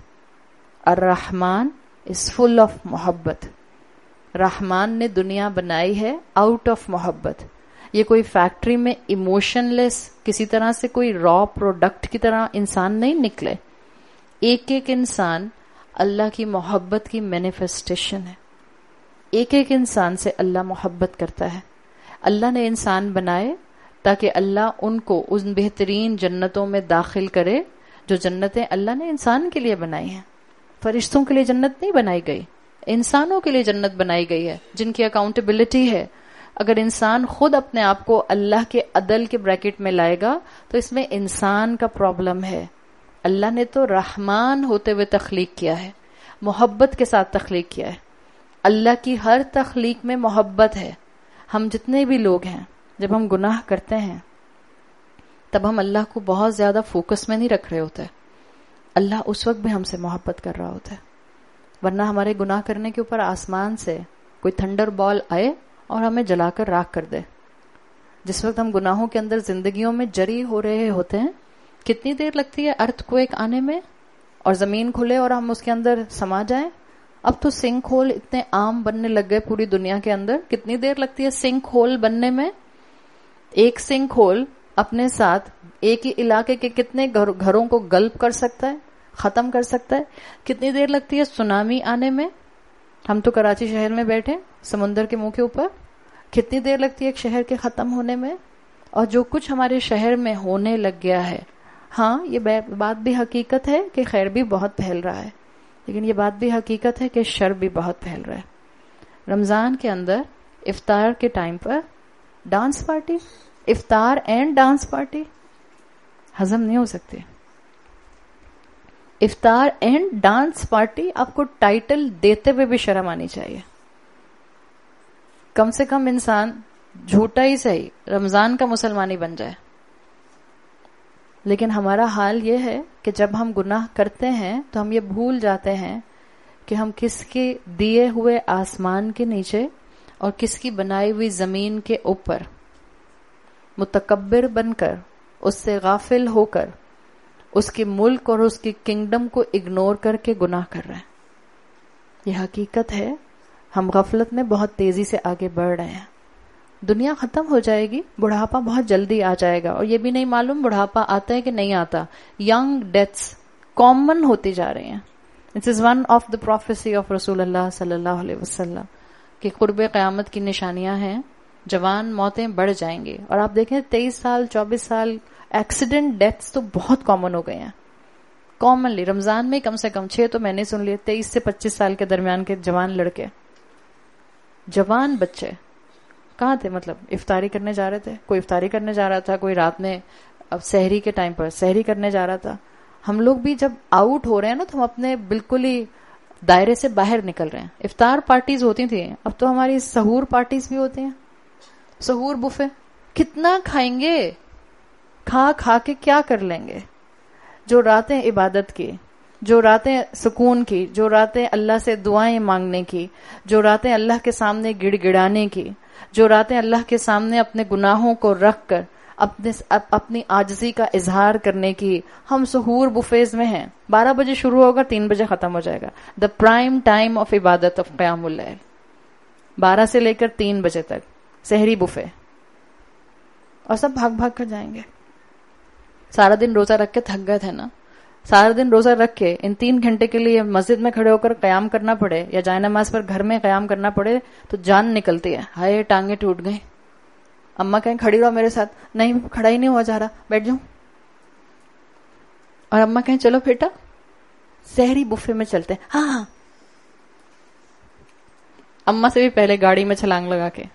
الرحمن از فل آف محبت. رحمان نے دنیا بنائی ہے آؤٹ آف محبت. یہ کوئی فیکٹری میں ایموشن لیس کسی طرح سے کوئی را پروڈکٹ کی طرح انسان نہیں نکلے. ایک ایک انسان اللہ کی محبت کی مینیفیسٹیشن ہے. ایک ایک انسان سے اللہ محبت کرتا ہے. اللہ نے انسان بنائے تاکہ اللہ ان کو ان بہترین جنتوں میں داخل کرے جو جنتیں اللہ نے انسان کے لیے بنائی ہیں. فرشتوں کے لیے جنت نہیں بنائی گئی، انسانوں کے لیے جنت بنائی گئی ہے جن کی اکاؤنٹیبلٹی ہے. اگر انسان خود اپنے آپ کو اللہ کے عدل کے بریکٹ میں لائے گا تو اس میں انسان کا پرابلم ہے. اللہ نے تو رحمان ہوتے ہوئے تخلیق کیا ہے، محبت کے ساتھ تخلیق کیا ہے. اللہ کی ہر تخلیق میں محبت ہے. ہم جتنے بھی لوگ ہیں جب ہم گناہ کرتے ہیں تب ہم اللہ کو بہت زیادہ فوکس میں نہیں رکھ رہے ہوتے. اللہ اس وقت بھی ہم سے محبت کر رہا ہوتا ہے. ورنہ ہمارے گناہ کرنے کے اوپر آسمان سے کوئی تھنڈر بال آئے اور ہمیں جلا کر راکھ کر دے. جس وقت ہم گناہوں کے اندر زندگیوں میں جری ہو رہے ہوتے ہیں، کتنی دیر لگتی ہے ارتھ کویک آنے میں اور زمین کھلے اور ہم اس کے اندر سما جائیں. اب تو سنک ہول اتنے عام بننے لگ گئے پوری دنیا کے اندر. کتنی دیر لگتی ہے سنک ہول بننے میں؟ ایک سنک ہول اپنے ساتھ ایک ہی علاقے کے کتنے گھروں کو گلپ کر سکتا ہے، ختم کر سکتا ہے. کتنی دیر لگتی ہے سونامی آنے میں؟ ہم تو کراچی شہر میں بیٹھے سمندر کے منہ کے اوپر، کتنی دیر لگتی ہے ایک شہر کے ختم ہونے میں؟ اور جو کچھ ہمارے شہر میں ہونے لگ گیا ہے، ہاں یہ بات بھی حقیقت ہے کہ خیر بھی بہت پھیل رہا ہے، لیکن یہ بات بھی حقیقت ہے کہ شر بھی بہت پھیل رہا ہے. رمضان کے اندر افطار کے ٹائم پر ڈانس پارٹی، افطار اینڈ ڈانس پارٹی ہضم نہیں ہو سکتے. افطار اینڈ ڈانس پارٹی، آپ کو ٹائٹل دیتے ہوئے بھی شرم آنی چاہیے. کم سے کم انسان جھوٹا ہی صحیح رمضان کا مسلمان ہی بن جائے. لیکن ہمارا حال یہ ہے کہ جب ہم گناہ کرتے ہیں تو ہم یہ بھول جاتے ہیں کہ ہم کس کے دیے ہوئے آسمان کے نیچے اور کس کی بنائی ہوئی زمین کے اوپر متکبر بن کر، اس سے غافل ہو کر اس کے ملک اور اس کی کنگڈم کو اگنور کر کے گناہ کر رہے ہیں. یہ حقیقت ہے. ہم غفلت میں بہت تیزی سے آگے بڑھ رہے ہیں. دنیا ختم ہو جائے گی, بڑھاپا بہت جلدی آ جائے گا, اور یہ بھی نہیں معلوم بڑھاپا آتا ہے کہ نہیں آتا. ینگ ڈیتھس کامن ہوتی جا رہی ہیں. It is one of the prophecy of رسول اللہ صلی اللہ علیہ وسلم کہ قرب قیامت کی نشانیاں ہیں, جوان موتیں بڑھ جائیں گی. اور آپ دیکھیں تیئیس سال چوبیس سال ایکسیڈنٹ ڈیتھس تو بہت کامن ہو گئے ہیں. کامنلی رمضان میں کم سے کم چھ تو میں نے سن لیے, تیئیس سے پچیس سال کے درمیان کے جوان لڑکے, جوان بچے کہاں تھے؟ مطلب افطاری کرنے جا رہے تھے, کوئی افطاری کرنے جا رہا تھا, کوئی رات میں اب سحری کے ٹائم پر سحری کرنے جا رہا تھا. ہم لوگ بھی جب آؤٹ ہو رہے ہیں نا تو ہم اپنے بالکل ہی دائرے سے باہر نکل رہے ہیں. افطار پارٹیز ہوتی تھیں, اب تو ہماری سحور پارٹیز بھی ہوتی ہیں. سحور بفے کتنا کھائیں گے, کھا کھا کے کیا کر لیں گے. جو راتیں عبادت کی, جو راتیں سکون کی, جو راتیں اللہ سے دعائیں مانگنے کی, جو راتیں اللہ کے سامنے گڑ گڑانے کی, جو راتیں اللہ کے سامنے اپنے گناہوں کو رکھ کر اپنے اپنی عاجزی کا اظہار کرنے کی, ہم سحور بفیز میں ہیں. بارہ بجے شروع ہوگا, تین بجے ختم ہو جائے گا. دا پرائم ٹائم آف عبادت آف قیام اللیل, بارہ سے لے کر تین بجے تک سحری بفے, اور سب بھاگ بھاگ کر جائیں گے. سارا دن روزہ رکھ کے تھک گئے تھے نا, سارا دن روزہ رکھ کے ان تین گھنٹے کے لیے مسجد میں کھڑے ہو کر قیام کرنا پڑے یا جائے نماز پر گھر میں قیام کرنا پڑے تو جان نکلتی ہے. ہائے ٹانگیں ٹوٹ گئیں. اماں کہیں کھڑی رہو میرے ساتھ, نہیں کھڑا ہی نہیں ہوا جا رہا, بیٹھ جاؤں. اور اماں کہیں چلو بیٹا سحری بفے میں چلتے ہیں. ہاں ہاں, اماں سے بھی پہلے گاڑی میں چھلانگ لگا کے.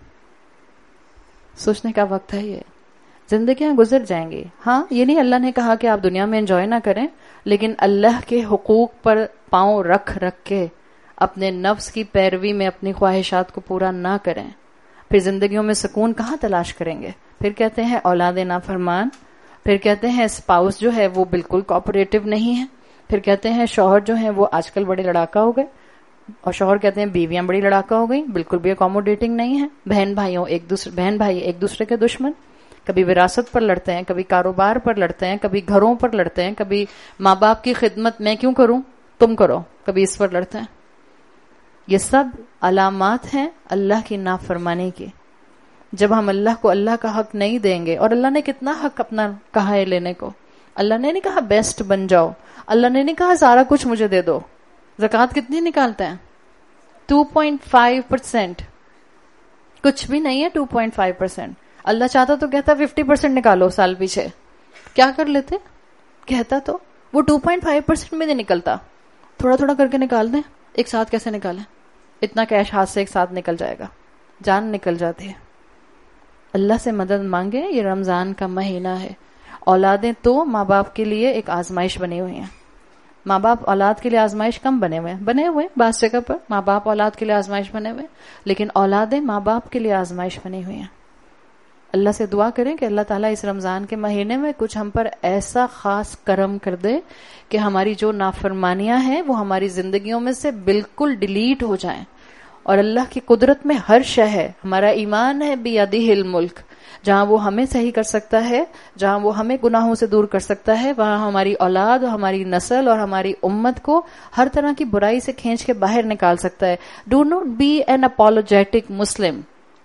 سوچنے کا وقت ہے یہ. زندگیاں گزر جائیں گی. ہاں یہ نہیں اللہ نے کہا کہ آپ دنیا میں انجوائے نہ کریں, لیکن اللہ کے حقوق پر پاؤں رکھ رکھ کے اپنے نفس کی پیروی میں اپنی خواہشات کو پورا نہ کریں. پھر زندگیوں میں سکون کہاں تلاش کریں گے؟ پھر کہتے ہیں اولاد نافرمان, پھر کہتے ہیں اسپاؤس جو ہے وہ بالکل کوآپریٹو نہیں ہے, پھر کہتے ہیں شوہر جو ہیں وہ آج کل بڑے لڑاکا ہو گئے, اور شوہر کہتے ہیں بیویاں بڑی لڑاکا ہو گئی, بالکل بھی اکوموڈیٹنگ نہیں ہے. بہن بھائیوں ایک دوسرے بہن بھائی ایک دوسرے کے دشمن, کبھی وراثت پر لڑتے ہیں, کبھی کاروبار پر لڑتے ہیں, کبھی گھروں پر لڑتے ہیں, کبھی ماں باپ کی خدمت میں کیوں کروں تم کرو, کبھی اس پر لڑتے ہیں. یہ سب علامات ہیں اللہ کی نافرمانی کی. جب ہم اللہ کو اللہ کا حق نہیں دیں گے, اور اللہ نے کتنا حق اپنا کہا ہے لینے کو. اللہ نے نہیں کہا بیسٹ بن جاؤ, اللہ نے نہیں کہا سارا کچھ مجھے دے دو. زکوٰۃ کتنی نکالتے ہیں؟ ٹو پوائنٹ فائیو پرسینٹ, کچھ بھی نہیں ہے. ٹو پوائنٹ فائیو پرسینٹ اللہ چاہتا تو کہتا ففٹی پرسینٹ نکالو سال پیچھے, کیا کر لیتے؟ کہتا تو وہ ٹو پوائنٹ فائیو پرسینٹ میں نہیں نکلتا, تھوڑا تھوڑا کر کے نکال دیں. ایک ساتھ کیسے نکالیں؟ اتنا کیش ہاتھ سے ایک ساتھ نکل جائے گا, جان نکل جاتی ہے. اللہ سے مدد مانگے, یہ رمضان کا مہینہ ہے. اولادیں تو ماں باپ کے لیے ایک آزمائش بنی ہوئی ہیں. ماں باپ اولاد کے لیے آزمائش کم بنے ہوئے ہیں, بنے ہوئے بعض جگہ پر ماں باپ اولاد کے لیے آزمائش بنے ہوئے, لیکن اولادیں ماں باپ کے لیے آزمائش بنی ہوئی ہیں. اللہ سے دعا کریں کہ اللہ تعالیٰ اس رمضان کے مہینے میں کچھ ہم پر ایسا خاص کرم کر دے کہ ہماری جو نافرمانیاں ہیں وہ ہماری زندگیوں میں سے بالکل ڈیلیٹ ہو جائیں. اور اللہ کی قدرت میں ہر شے ہے. ہمارا ایمان ہے بیدہ الملک, جہاں وہ ہمیں صحیح کر سکتا ہے, جہاں وہ ہمیں گناہوں سے دور کر سکتا ہے, وہاں ہماری اولاد, ہماری نسل اور ہماری امت کو ہر طرح کی برائی سے کھینچ کے باہر نکال سکتا ہے. Do not be an apologetic Muslim.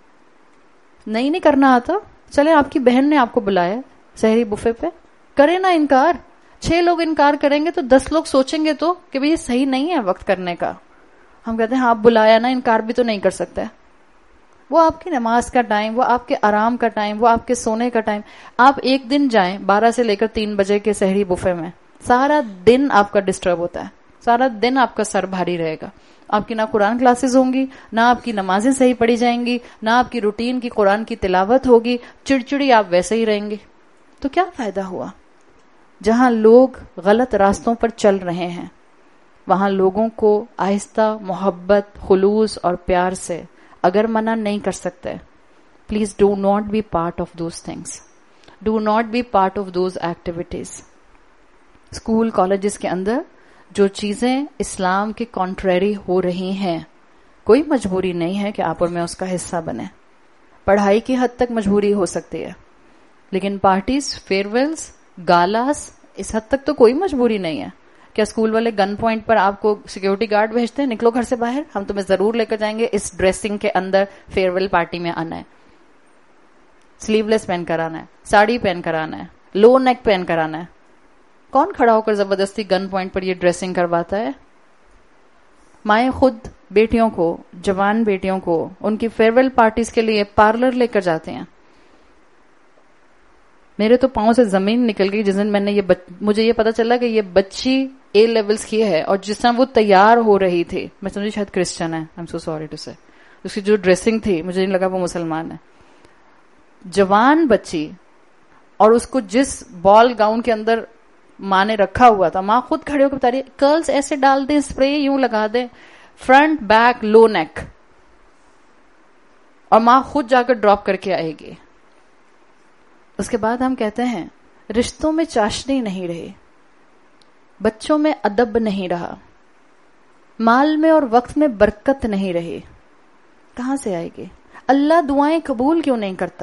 نہیں نہیں کرنا آتا, چلے آپ کی بہن نے آپ کو بلایا سحری بفے پہ, کرے نا انکار. چھ لوگ انکار کریں گے تو دس لوگ سوچیں گے تو کہ بھئی یہ صحیح نہیں ہے وقت کرنے کا. ہم کہتے ہیں آپ بلایا نا, انکار بھی تو نہیں کر سکتے. وہ آپ کی نماز کا ٹائم, وہ آپ کے آرام کا ٹائم, وہ آپ کے سونے کا ٹائم. آپ ایک دن جائیں بارہ سے لے کر تین بجے کے سحری بفے میں, سارا دن آپ کا ڈسٹرب ہوتا ہے, سارا دن آپ کا سر بھاری رہے گا. آپ کی نہ قرآن کلاسز ہوں گی, نہ آپ کی نمازیں صحیح پڑھی جائیں گی, نہ آپ کی روٹین کی قرآن کی تلاوت ہوگی, چڑچڑی آپ ویسے ہی رہیں گے. تو کیا فائدہ ہوا؟ جہاں لوگ غلط راستوں پر چل رہے ہیں وہاں لوگوں کو آہستہ محبت, خلوص اور پیار سے اگر منع نہیں کر سکتے, please do not be part of those things, do not be part of those activities. School colleges کے اندر جو چیزیں اسلام کے کانٹریری ہو رہی ہیں, کوئی مجبوری نہیں ہے کہ آپ اور میں اس کا حصہ بنیں. پڑھائی کی حد تک مجبوری ہو سکتی ہے, لیکن پارٹیز, فیئر ویلز, گالاس, اس حد تک تو کوئی مجبوری نہیں ہے. کیا اسکول والے گن پوائنٹ پر آپ کو سیکورٹی گارڈ بھیجتے ہیں, نکلو گھر سے باہر, ہم تمہیں ضرور لے کر جائیں گے, اس ڈریسنگ کے اندر فیئر ویل پارٹی میں آنا ہے, سلیو لیس پہن کر آنا ہے, ساڑی پہن کر آنا ہے, لو نیک پہن کر آنا ہے. کون کھڑا ہو کر زبردستی گن پوائنٹ پر یہ ڈریسنگ کرواتا ہے؟ مائیں خود بیٹیوں کو, جوان بیٹیوں کو ان کی فیئر ویل پارٹیز کے لیے پارلر لے کر جاتے ہیں. میرے تو پاؤں سے زمین نکل گئی جس دن میں نے یہ بچ... مجھے یہ پتا چلا کہ یہ بچی اے لیولز کی ہے, اور جس طرح وہ تیار ہو رہی تھی میں سمجھی شاید کرسچن ہے, I am so sorry to say, اس کی جو ڈریسنگ تھی مجھے نہیں لگا وہ مسلمان ہے. جوان بچی, اور اس کو جس بال گاؤن کے اندر ماں نے رکھا ہوا تھا, ماں خود کھڑے ہو کے بتا رہی ہے کرلز ایسے ڈال دیں, اسپرے یوں لگا دیں, فرنٹ بیک لو نیک, اور ماں خود جا کر ڈراپ کر کے آئے گی. اس کے بعد ہم کہتے ہیں رشتوں میں چاشنی نہیں رہی, بچوں میں ادب نہیں رہا, مال میں اور وقت میں برکت نہیں رہی. کہاں سے آئے گی؟ اللہ دعائیں قبول کیوں نہیں کرتا؟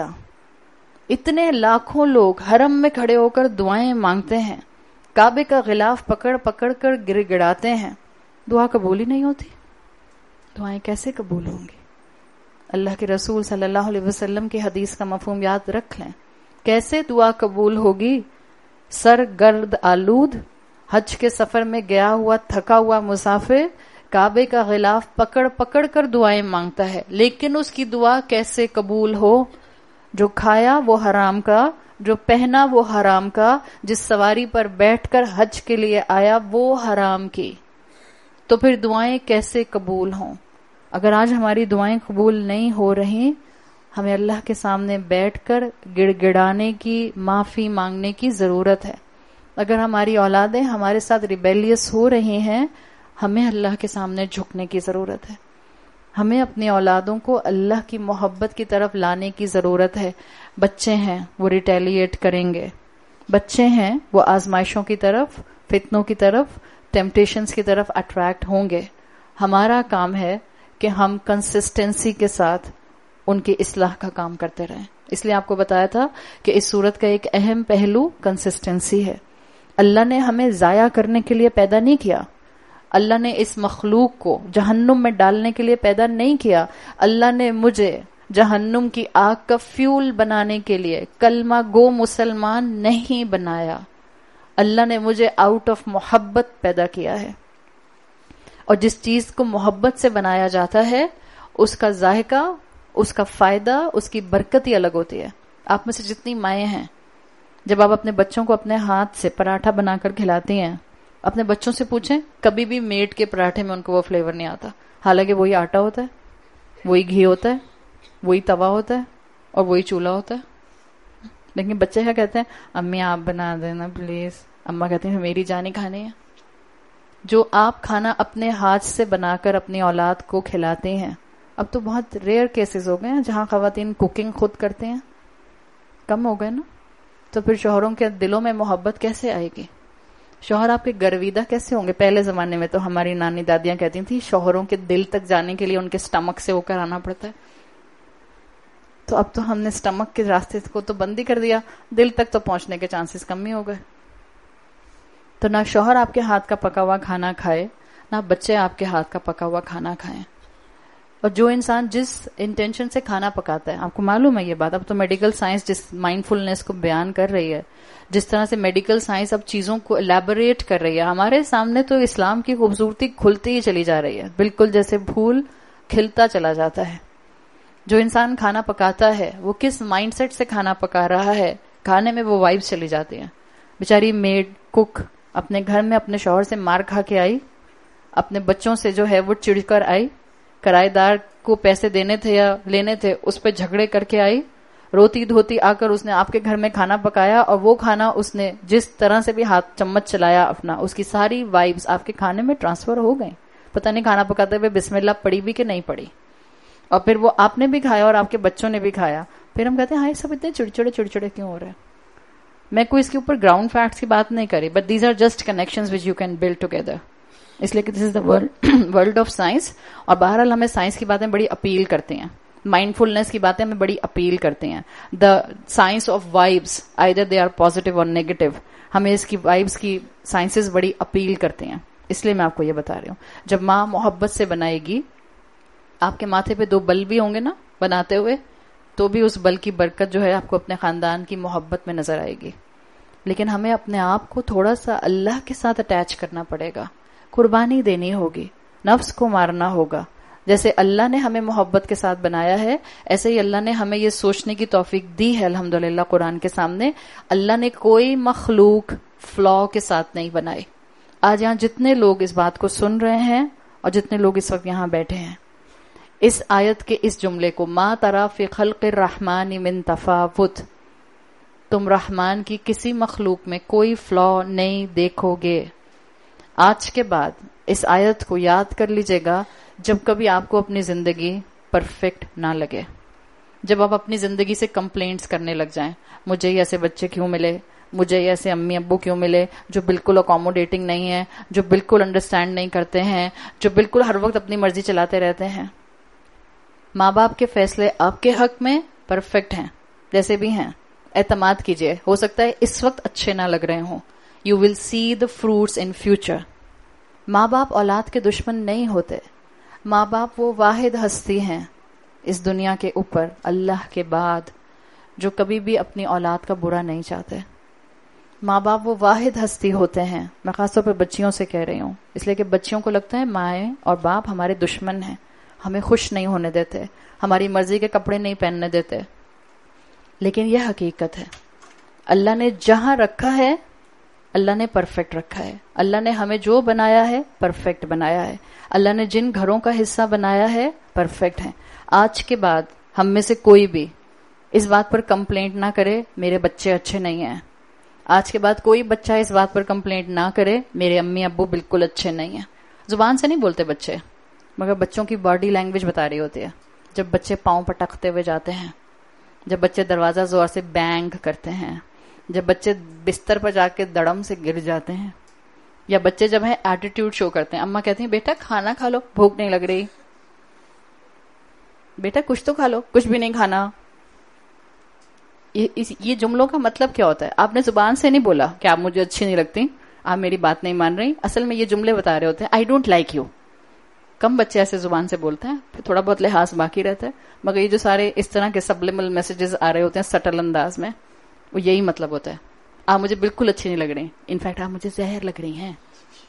اتنے لاکھوں لوگ حرم میں کھڑے ہو کر دعائیں مانگتے ہیں, کعبے کا غلاف پکڑ پکڑ کر گر گڑاتے ہیں, دعا قبول ہی نہیں ہوتی. دعائیں کیسے قبول ہوں گی؟ اللہ کے رسول صلی اللہ علیہ وسلم کی حدیث کا مفہوم یاد رکھ لیں. کیسے دعا قبول ہوگی؟ سر گرد آلود, حج کے سفر میں گیا ہوا تھکا ہوا مسافر کعبے کا غلاف پکڑ پکڑ کر دعائیں مانگتا ہے, لیکن اس کی دعا کیسے قبول ہو؟ جو کھایا وہ حرام کا, جو پہنا وہ حرام کا, جس سواری پر بیٹھ کر حج کے لیے آیا وہ حرام کی, تو پھر دعائیں کیسے قبول ہوں؟ اگر آج ہماری دعائیں قبول نہیں ہو رہی, ہمیں اللہ کے سامنے بیٹھ کر گڑ گڑانے کی, معافی مانگنے کی ضرورت ہے. اگر ہماری اولادیں ہمارے ساتھ ریبیلیس ہو رہی ہیں, ہمیں اللہ کے سامنے جھکنے کی ضرورت ہے. ہمیں اپنی اولادوں کو اللہ کی محبت کی طرف لانے کی ضرورت ہے. بچے ہیں وہ ریٹیلیٹ کریں گے, بچے ہیں وہ آزمائشوں کی طرف, فتنوں کی طرف, ٹیمپٹیشنز کی طرف اٹریکٹ ہوں گے. ہمارا کام ہے کہ ہم کنسسٹنسی کے ساتھ ان کی اصلاح کا کام کرتے رہیں. اس لیے آپ کو بتایا تھا کہ اس صورت کا ایک اہم پہلو کنسسٹنسی ہے. اللہ نے ہمیں ضائع کرنے کے لیے پیدا نہیں کیا, اللہ نے اس مخلوق کو جہنم میں ڈالنے کے لیے پیدا نہیں کیا. اللہ نے مجھے جہنم کی آگ کا فیول بنانے کے لیے کلمہ گو مسلمان نہیں بنایا. اللہ نے مجھے آؤٹ آف محبت پیدا کیا ہے, اور جس چیز کو محبت سے بنایا جاتا ہے اس کا ذائقہ, اس کا فائدہ, اس کی برکت ہی الگ ہوتی ہے. آپ میں سے جتنی مائیں ہیں, جب آپ اپنے بچوں کو اپنے ہاتھ سے پراٹھا بنا کر کھلاتی ہیں, اپنے بچوں سے پوچھیں کبھی بھی میٹ کے پراٹھے میں ان کو وہ فلیور نہیں آتا, حالانکہ وہی آٹا ہوتا ہے, وہی گھی ہوتا ہے, وہی توا ہوتا ہے, اور وہی چولہا ہوتا ہے. لیکن بچے کیا کہتے ہیں, امی آپ بنا دینا پلیز. اماں کہتی ہیں میری جانی کھانی ہے. جو آپ کھانا اپنے ہاتھ سے بنا کر اپنی اولاد کو کھلاتے ہیں, اب تو بہت ریئر کیسز ہو گئے ہیں جہاں خواتین کوکنگ خود کرتے ہیں, کم ہو گئے نا. تو پھر شوہروں کے دلوں میں محبت کیسے آئے گی؟ شوہر آپ کے گرویدہ کیسے ہوں گے؟ پہلے زمانے میں تو ہماری نانی دادیاں کہتی تھیں شوہروں کے دل تک جانے کے لیے ان کے سٹمک سے ہو کر آنا پڑتا ہے. تو اب تو ہم نے سٹمک کے راستے کو تو بند ہی کر دیا, دل تک تو پہنچنے کے چانسز کم ہی ہو گئے. تو نہ شوہر آپ کے ہاتھ کا پکا ہوا کھانا کھائے, نہ بچے آپ کے ہاتھ کا پکا ہوا کھانا کھائیں. اور جو انسان جس انٹینشن سے کھانا پکاتا ہے, آپ کو معلوم ہے یہ بات, اب تو میڈیکل سائنس جس مائنڈ فلنس کو بیان کر رہی ہے, جس طرح سے میڈیکل سائنس اب چیزوں کو الیبوریٹ کر رہی ہے, ہمارے سامنے تو اسلام کی خوبصورتی کھلتی ہی چلی جا رہی ہے, بالکل جیسے پھول کھلتا چلا جاتا ہے. جو انسان کھانا پکاتا ہے وہ کس مائنڈ سیٹ سے کھانا پکا رہا ہے, کھانے میں وہ وائبس چلی جاتی ہیں. بیچاری میڈ کک اپنے گھر میں اپنے شوہر سے مار کھا کے آئی, اپنے بچوں سے جو ہے وہ چڑ کر آئی, کرایہ دار کو پیسے دینے تھے یا لینے تھے اس پہ جھگڑے کر کے آئی, روتی دھوتی آ کر اس نے آپ کے گھر میں کھانا پکایا, اور وہ کھانا اس نے جس طرح سے بھی ہاتھ چمچ چلایا اپنا, اس کی ساری وائبس آپ کے کھانے میں ٹرانسفر ہو گئیں. پتہ نہیں کھانا پکاتے ہوئے بسم اللہ پڑی بھی کہ نہیں پڑی, اور پھر وہ آپ نے بھی کھایا اور آپ کے بچوں نے بھی کھایا. پھر ہم کہتے ہیں ہاں یہ سب اتنے چڑچڑے چڑچڑے کیوں ہو رہے ہیں. میں کوئی اس کے اوپر گراؤنڈ فیکٹس کی بات نہیں کری, but these are just connections which you can build together. اس لیے کہ this is the world of science, اور بہرحال ہمیں سائنس کی باتیں بڑی اپیل کرتی ہیں. مائنڈفلنس کی باتیں ہمیں بڑی اپیل کرتے ہیں. The science of vibes either they are positive اور نیگیٹو, ہمیں اس کی وائبس کی سائنسز بڑی اپیل کرتے ہیں. اس لیے میں آپ کو یہ بتا رہی ہوں, جب ماں محبت سے بنائے گی, آپ کے ماتھے پہ دو بل بھی ہوں گے نا بناتے ہوئے, تو بھی اس بل کی برکت جو ہے آپ کو اپنے خاندان کی محبت میں نظر آئے گی. لیکن ہمیں اپنے آپ کو تھوڑا سا اللہ کے ساتھ اٹیچ کرنا پڑے گا, قربانی دینی ہوگی, نفس کو مارنا ہوگا. جیسے اللہ نے ہمیں محبت کے ساتھ بنایا ہے, ایسے ہی اللہ نے ہمیں یہ سوچنے کی توفیق دی ہے الحمدللہ قرآن کے سامنے. اللہ نے کوئی مخلوق فلا کے ساتھ نہیں بنائی. آج یہاں جتنے لوگ اس بات کو سن رہے ہیں اور جتنے لوگ اس وقت یہاں بیٹھے ہیں, اس آیت کے اس جملے کو, ما تری فی خلق الرحمن من تفاوت, تم رحمان کی کسی مخلوق میں کوئی فلا نہیں دیکھو گے. آج کے بعد اس آیت کو یاد کر لیجئے گا جب کبھی آپ کو اپنی زندگی پرفیکٹ نہ لگے, جب آپ اپنی زندگی سے کمپلینٹس کرنے لگ جائیں, مجھے ہی ایسے بچے کیوں ملے, مجھے ہی ایسے امی ابو کیوں ملے جو بالکل اکوموڈیٹنگ نہیں ہے, جو بالکل انڈرسٹینڈ نہیں کرتے ہیں, جو بالکل ہر وقت اپنی مرضی چلاتے رہتے ہیں. ماں باپ کے فیصلے آپ کے حق میں پرفیکٹ ہیں جیسے بھی ہیں, اعتماد کیجئے. ہو سکتا ہے اس وقت اچھے نہ لگ رہے ہوں, you will see the fruits in future. ماں باپ اولاد کے دشمن نہیں ہوتے. ماں باپ وہ واحد ہستی ہیں اس دنیا کے اوپر اللہ کے بعد جو کبھی بھی اپنی اولاد کا برا نہیں چاہتے. ماں باپ وہ واحد ہستی ہوتے ہیں. میں خاص طور پر بچیوں سے کہہ رہی ہوں, اس لیے کہ بچیوں کو لگتا ہے مائیں اور باپ ہمارے دشمن ہیں, ہمیں خوش نہیں ہونے دیتے, ہماری مرضی کے کپڑے نہیں پہننے دیتے. لیکن یہ حقیقت ہے, اللہ نے جہاں رکھا ہے اللہ نے پرفیکٹ رکھا ہے. اللہ نے ہمیں جو بنایا ہے پرفیکٹ بنایا ہے. اللہ نے جن گھروں کا حصہ بنایا ہے پرفیکٹ ہیں. آج کے بعد ہم میں سے کوئی بھی اس بات پر کمپلینٹ نہ کرے میرے بچے اچھے نہیں ہیں. آج کے بعد کوئی بچہ اس بات پر کمپلینٹ نہ کرے میرے امی ابو بالکل اچھے نہیں ہیں. زبان سے نہیں بولتے بچے, مگر بچوں کی باڈی لینگویج بتا رہی ہوتی ہے. جب بچے پاؤں پٹکتے ہوئے جاتے ہیں, جب بچے دروازہ زور سے بینگ کرتے ہیں, جب بچے بستر پر جا کے دڑم سے گر جاتے ہیں, یا بچے جب ہیں ایٹیٹیوڈ شو کرتے ہیں. اماں کہتی ہیں بیٹا کھانا کھا لو, بھوک نہیں لگ رہی, بیٹا کچھ تو کھا لو, کچھ بھی نہیں کھانا. یہ جملوں کا مطلب کیا ہوتا ہے؟ آپ نے زبان سے نہیں بولا کہ آپ مجھے اچھی نہیں لگتی, آپ میری بات نہیں مان رہی. اصل میں یہ جملے بتا رہے ہوتے ہیں آئی ڈونٹ لائک یو. کم بچے ایسے زبان سے بولتے ہیں, پھر تھوڑا بہت لحاظ باقی رہتا ہے. مگر یہ جو سارے اس طرح کے سبلیمل میسیجز آ رہے ہوتے ہیں سٹل انداز میں, وہ یہی مطلب ہوتا ہے آپ مجھے بالکل اچھی نہیں لگ رہی, انفیکٹ آپ مجھے زہر لگ رہی ہیں.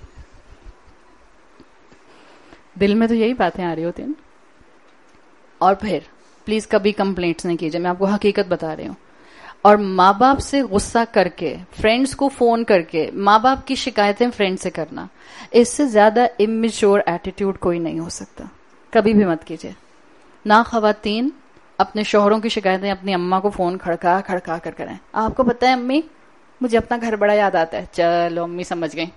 دل میں تو یہی باتیں آ رہی ہوتی ہیں. اور پھر پلیز کبھی کمپلینٹس نہیں کیجیے, میں آپ کو حقیقت بتا رہی ہوں. اور ماں باپ سے غصہ کر کے, فرینڈس کو فون کر کے ماں باپ کی شکایتیں فرینڈ سے کرنا, اس سے زیادہ امیچور ایٹیٹیوڈ کوئی نہیں ہو سکتا. کبھی بھی مت کیجیے. نہ خواتین اپنے شوہروں کی شکایتیں اپنی اماں کو فون کھڑکا کھڑکا کر کریں. آپ کو پتہ ہے امی مجھے اپنا گھر بڑا یاد آتا ہے. چلو امی سمجھ گئی,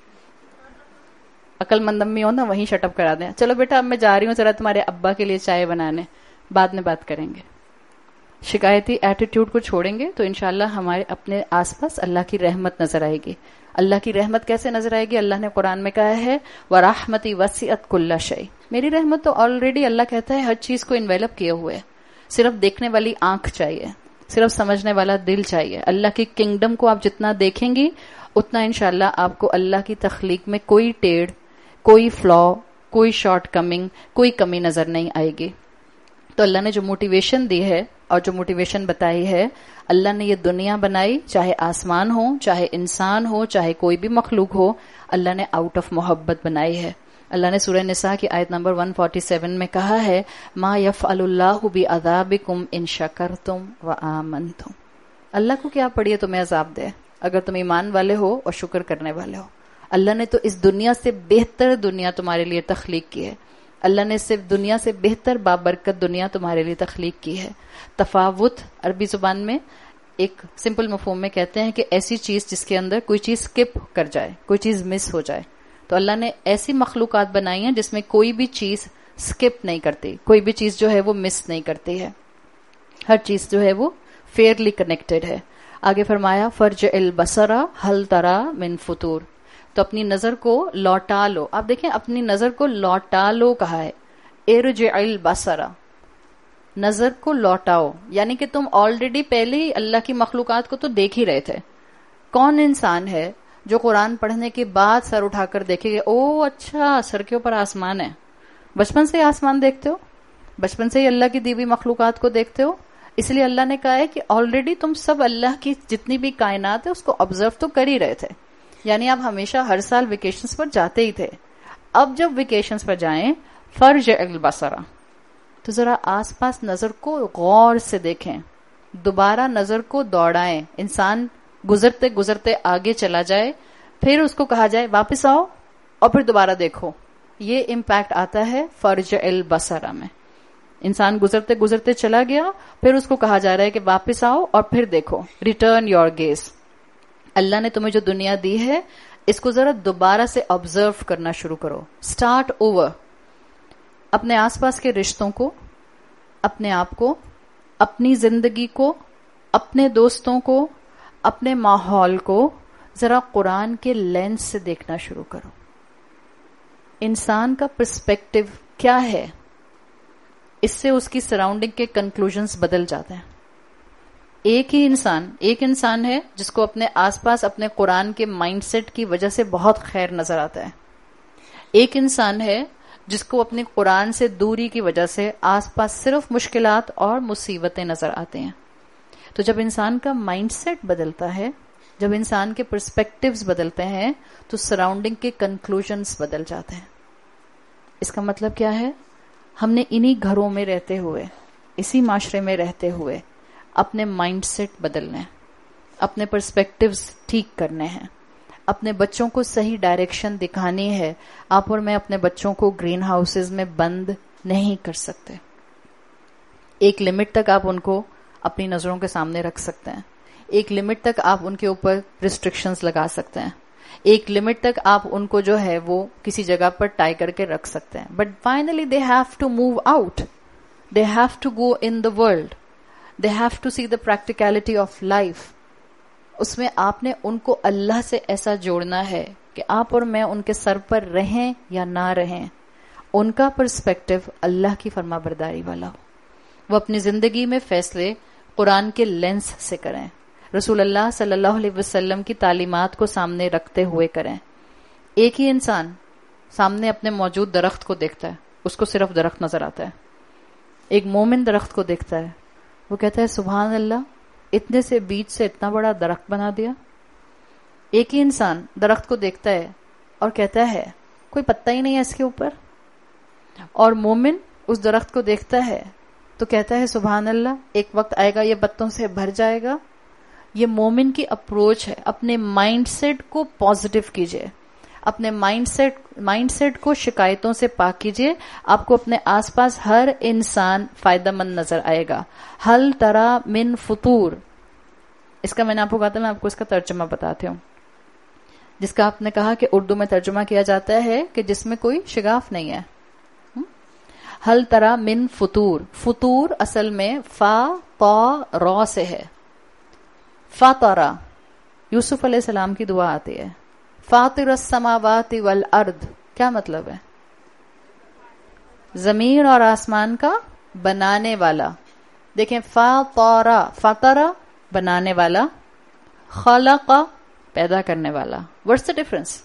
عقل مند امی ہو نا وہیں شٹ اپ کرا دیں. چلو بیٹا اب میں جا رہی ہوں ذرا تمہارے ابا کے لیے چائے بنانے, بعد میں بات کریں گے. شکایتی ایٹیٹیوڈ کو چھوڑیں گے تو انشاءاللہ ہمارے اپنے آس پاس اللہ کی رحمت نظر آئے گی. اللہ کی رحمت کیسے نظر آئے گی؟ اللہ نے قرآن میں کہا ہے وَرَحْمَتِي وَسِعَتْ كُلَّ شَيْءٍ. میری رحمت تو آلریڈی اللہ کہتا ہے ہر چیز کو انویلپ کیے ہوئے, صرف دیکھنے والی آنکھ چاہیے, صرف سمجھنے والا دل چاہیے. اللہ کی کنگڈم کو آپ جتنا دیکھیں گی اتنا انشاءاللہ آپ کو اللہ کی تخلیق میں کوئی ٹیڑھ, کوئی فلا, کوئی شارٹ کمنگ, کوئی کمی نظر نہیں آئے گی. تو اللہ نے جو موٹیویشن دی ہے اور جو موٹیویشن بتائی ہے, اللہ نے یہ دنیا بنائی, چاہے آسمان ہو, چاہے انسان ہو, چاہے کوئی بھی مخلوق ہو, اللہ نے آؤٹ آف محبت بنائی ہے. اللہ نے سورہ نساء کی آیت نمبر ایک سو سینتالیس میں کہا ہے ما یفعل اللہ بعذابکم ان شکرتم وآمنتم. اللہ کو کیا پڑی ہے تمہیں عذاب دے اگر تم ایمان والے ہو اور شکر کرنے والے ہو. اللہ نے تو اس دنیا سے بہتر دنیا تمہارے لیے تخلیق کی ہے. اللہ نے صرف دنیا سے بہتر بابرکت دنیا تمہارے لیے تخلیق کی ہے. تفاوت عربی زبان میں ایک سمپل مفہوم میں کہتے ہیں کہ ایسی چیز جس کے اندر کوئی چیز سکپ کر جائے, کوئی چیز مس ہو جائے. تو اللہ نے ایسی مخلوقات بنائی ہیں جس میں کوئی بھی چیز سکپ نہیں کرتی, کوئی بھی چیز جو ہے وہ مس نہیں کرتی ہے, ہر چیز جو ہے وہ فیئرلی کنیکٹڈ ہے. آگے فرمایا فرج البصر هل ترى من فطور. تو اپنی نظر کو لوٹا لو. آپ دیکھیں اپنی نظر کو لوٹا لو کہا ہے, ارجع البصر. نظر کو لوٹاؤ، یعنی کہ تم آلریڈی پہلے ہی اللہ کی مخلوقات کو تو دیکھ ہی رہے تھے. کون انسان ہے جو قرآن پڑھنے کے بعد سر اٹھا کر دیکھے گا او اچھا سر کے اوپر آسمان ہے؟ بچپن سے ہی آسمان دیکھتے ہو، بچپن سے ہی اللہ کی دی ہوئی مخلوقات کو دیکھتے ہو. اس لیے اللہ نے کہا ہے کہ آلریڈی تم سب اللہ کی جتنی بھی کائنات ہے اس کو آبزرو تو کر ہی رہے تھے. یعنی آپ ہمیشہ ہر سال ویکیشنز پر جاتے ہی تھے. اب جب ویکیشنز پر جائیں فرجع البصر، تو ذرا آس پاس نظر کو غور سے دیکھیں، دوبارہ نظر کو دوڑائیں. انسان گزرتے گزرتے آگے چلا جائے، پھر اس کو کہا جائے واپس آؤ اور پھر دوبارہ دیکھو. یہ امپیکٹ آتا ہے فرجع البصر میں. انسان گزرتے گزرتے چلا گیا، پھر اس کو کہا جا رہا ہے کہ واپس آؤ اور پھر دیکھو. Return your gaze. اللہ نے تمہیں جو دنیا دی ہے اس کو ذرا دوبارہ سے آبزرو کرنا شروع کرو. Start over. اپنے آس پاس کے رشتوں کو، اپنے آپ کو، اپنی زندگی کو، اپنے دوستوں کو، اپنے ماحول کو ذرا قرآن کے لینس سے دیکھنا شروع کرو. انسان کا پرسپیکٹو کیا ہے، اس سے اس کی سراؤنڈنگ کے کنکلوژنز بدل جاتے ہیں. ایک ہی انسان ایک انسان ہے جس کو اپنے آس پاس اپنے قرآن کے مائنڈ سیٹ کی وجہ سے بہت خیر نظر آتا ہے. ایک انسان ہے جس کو اپنے قرآن سے دوری کی وجہ سے آس پاس صرف مشکلات اور مصیبتیں نظر آتے ہیں. تو جب انسان کا مائنڈ سیٹ بدلتا ہے، جب انسان کے پرسپیکٹیوز بدلتے ہیں، تو سراؤنڈنگ کے کنکلوژنز بدل جاتے ہیں. اس کا مطلب کیا ہے؟ ہم نے انہی گھروں میں رہتے ہوئے، اسی معاشرے میں رہتے ہوئے اپنے مائنڈ سیٹ بدلنے ہیں، اپنے پرسپیکٹیوز ٹھیک کرنے ہیں، اپنے بچوں کو صحیح ڈائریکشن دکھانی ہے. آپ اور میں اپنے بچوں کو گرین ہاؤسز میں بند نہیں کر سکتے. ایک لمٹ تک آپ ان کو اپنی نظروں کے سامنے رکھ سکتے ہیں، ایک لمٹ تک آپ ان کے اوپر ریسٹرکشنز لگا سکتے ہیں، ایک لمٹ تک آپ ان کو جو ہے وہ کسی جگہ پر ٹائی کر کے رکھ سکتے ہیں. But finally they have to move out, they have to go in the world, they have to see the practicality of life. اس میں آپ نے ان کو اللہ سے ایسا جوڑنا ہے کہ آپ اور میں ان کے سر پر رہیں یا نہ رہیں، ان کا پرسپیکٹو اللہ کی فرما برداری والا ہو. وہ اپنی زندگی میں فیصلے قرآن کے لینس سے کریں، رسول اللہ صلی اللہ علیہ وسلم کی تعلیمات کو سامنے رکھتے ہوئے کریں. ایک ہی انسان سامنے اپنے موجود درخت کو دیکھتا ہے، اس کو صرف درخت نظر آتا ہے. ایک مومن درخت کو دیکھتا ہے، وہ کہتا ہے سبحان اللہ، اتنے سے بیج سے اتنا بڑا درخت بنا دیا. ایک ہی انسان درخت کو دیکھتا ہے اور کہتا ہے کوئی پتا ہی نہیں ہے اس کے اوپر، اور مومن اس درخت کو دیکھتا ہے تو کہتا ہے سبحان اللہ، ایک وقت آئے گا یہ پتوں سے بھر جائے گا. یہ مومن کی اپروچ ہے. اپنے مائنڈ سیٹ کو پازیٹیو کیجئے، اپنے مائنڈ سیٹ مائنڈ سیٹ کو شکایتوں سے پاک کیجئے. آپ کو اپنے آس پاس ہر انسان فائدہ مند نظر آئے گا. حل ترى من فطور، اس کا میں نے آپ کو کہا تھا، میں آپ کو اس کا ترجمہ بتاتی ہوں، جس کا آپ نے کہا کہ اردو میں ترجمہ کیا جاتا ہے کہ جس میں کوئی شگاف نہیں ہے. حل ترى من فطور. فطور اصل میں فا طا را سے ہے. فاطرہ یوسف علیہ السلام کی دعا آتی ہے، فاطر السماوات والارض. کیا مطلب ہے؟ زمین اور آسمان کا بنانے والا. دیکھیں فاطرہ، فاطرہ بنانے والا، خلق پیدا کرنے والا. What's the difference?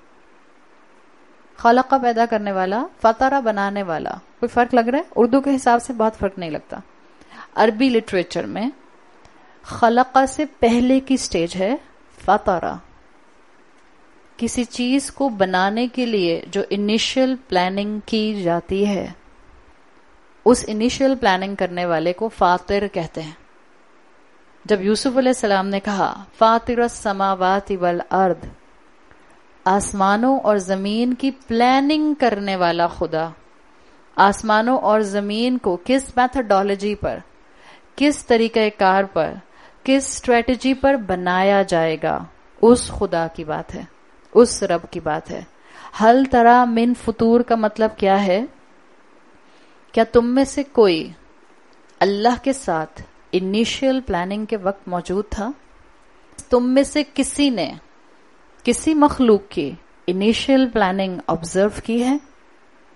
خلق پیدا کرنے والا، فاطرہ بنانے والا. کوئی فرق لگ رہا ہے؟ اردو کے حساب سے بہت فرق نہیں لگتا. عربی لٹریچر میں خلقہ سے پہلے کی سٹیج ہے فطرہ. کسی چیز کو بنانے کے لیے جو انیشل پلاننگ کی جاتی ہے، اس انیشل پلاننگ کرنے والے کو فاطر کہتے ہیں. جب یوسف علیہ السلام نے کہا فاطر السماوات والارض، آسمانوں اور زمین کی پلاننگ کرنے والا خدا، آسمانوں اور زمین کو کس میتھڈالوجی پر، کس طریقہ کار پر، کس اسٹریٹجی پر بنایا جائے گا، اس خدا کی بات ہے، اس رب کی بات ہے. حل ترى من فطور کا مطلب کیا ہے؟ کیا تم میں سے کوئی اللہ کے ساتھ انیشیل پلاننگ کے وقت موجود تھا؟ تم میں سے کسی نے کسی مخلوق کی انیشیل پلاننگ آبزرو کی ہے؟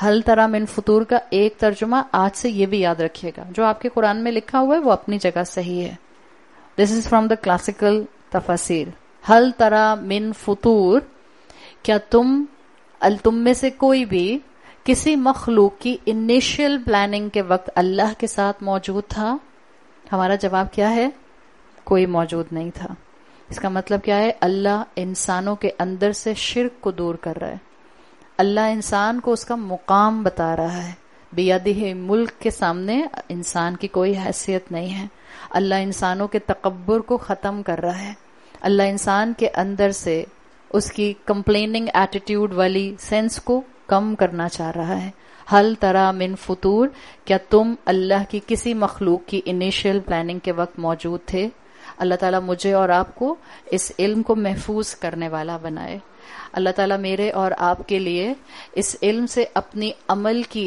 حل ترا من فطور کا ایک ترجمہ آج سے یہ بھی یاد رکھیے گا، جو آپ کے قرآن میں لکھا ہوا ہے وہ اپنی جگہ صحیح ہے. This is from the classical تفاسیر. حل ترا من فطور، کیا تم تم میں سے کوئی بھی کسی مخلوق کی انیشیل پلاننگ کے وقت اللہ کے ساتھ موجود تھا؟ ہمارا جواب کیا ہے؟ کوئی موجود نہیں تھا. اس کا مطلب کیا ہے؟ اللہ انسانوں کے اندر سے شرک کو دور کر رہا ہے. اللہ انسان کو اس کا مقام بتا رہا ہے. بیدہ ملک کے سامنے انسان کی کوئی حیثیت نہیں ہے. اللہ انسانوں کے تکبر کو ختم کر رہا ہے. اللہ انسان کے اندر سے اس کی کمپلیننگ ایٹیٹیوڈ والی سینس کو کم کرنا چاہ رہا ہے. حل ترا من فطور، کیا تم اللہ کی کسی مخلوق کی انیشیل پلاننگ کے وقت موجود تھے؟ اللہ تعالیٰ مجھے اور آپ کو اس علم کو محفوظ کرنے والا بنائے. اللہ تعالیٰ میرے اور آپ کے لیے اس علم سے اپنی عمل کی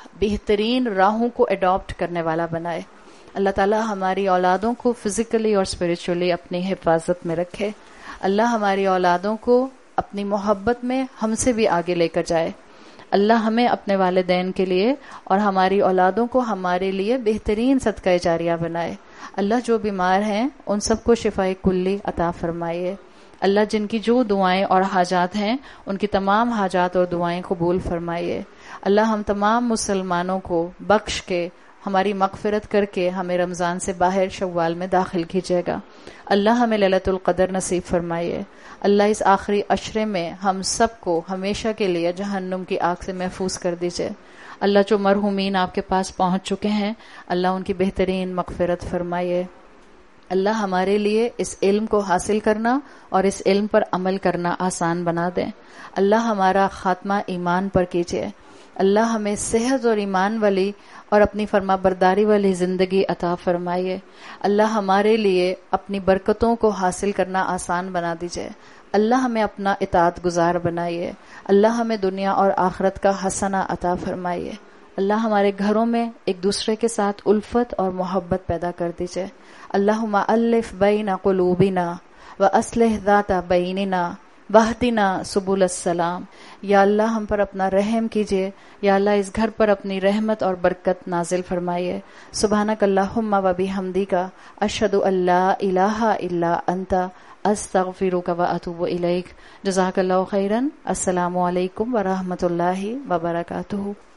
بہترین راہوں کو اڈاپٹ کرنے والا بنائے. اللہ تعالیٰ ہماری اولادوں کو فزیکلی اور اسپرچولی اپنی حفاظت میں رکھے. اللہ ہماری اولادوں کو اپنی محبت میں ہم سے بھی آگے لے کر جائے. اللہ ہمیں اپنے والدین کے لیے اور ہماری اولادوں کو ہمارے لیے بہترین صدقہ جاریہ بنائے. اللہ جو بیمار ہیں ان سب کو شفاء کلی عطا فرمائیے. اللہ جن کی جو دعائیں اور حاجات ہیں ان کی تمام حاجات اور دعائیں قبول فرمائیے. اللہ ہم تمام مسلمانوں کو بخش کے ہماری مغفرت کر کے ہمیں رمضان سے باہر شوال میں داخل کیجیے گا. اللہ ہمیں لیلۃ القدر نصیب فرمائیے. اللہ اس آخری عشرے میں ہم سب کو ہمیشہ کے لیے جہنم کی آگ سے محفوظ کر دیجیے. اللہ جو مرحومین آپ کے پاس پہنچ چکے ہیں اللہ ان کی بہترین مغفرت فرمائیے. اللہ ہمارے لیے اس علم کو حاصل کرنا اور اس علم پر عمل کرنا آسان بنا دیں. اللہ ہمارا خاتمہ ایمان پر کیجیے. اللہ ہمیں صحت اور ایمان والی اور اپنی فرما برداری والی زندگی عطا فرمائیے. اللہ ہمارے لیے اپنی برکتوں کو حاصل کرنا آسان بنا دیجیے. اللہ ہمیں اپنا اطاعت گزار بنائیے. اللہ ہمیں دنیا اور آخرت کا حسنہ عطا فرمائیے. اللہ ہمارے گھروں میں ایک دوسرے کے ساتھ الفت اور محبت پیدا کر دیجیے. اللہم الف بین قلوبنا واصلح ذات بیننا واہدنا سبل السلام. یا اللہ ہم پر اپنا رحم کیجیے. یا اللہ اس گھر پر اپنی رحمت اور برکت نازل فرمائیے. سبحانک اللہم و بحمدک اشہد ان لا الہ الا انت استغفرک و اتوب الیک. جزاک اللہ خیرا. السلام علیکم ورحمۃ اللہ وبرکاتہ.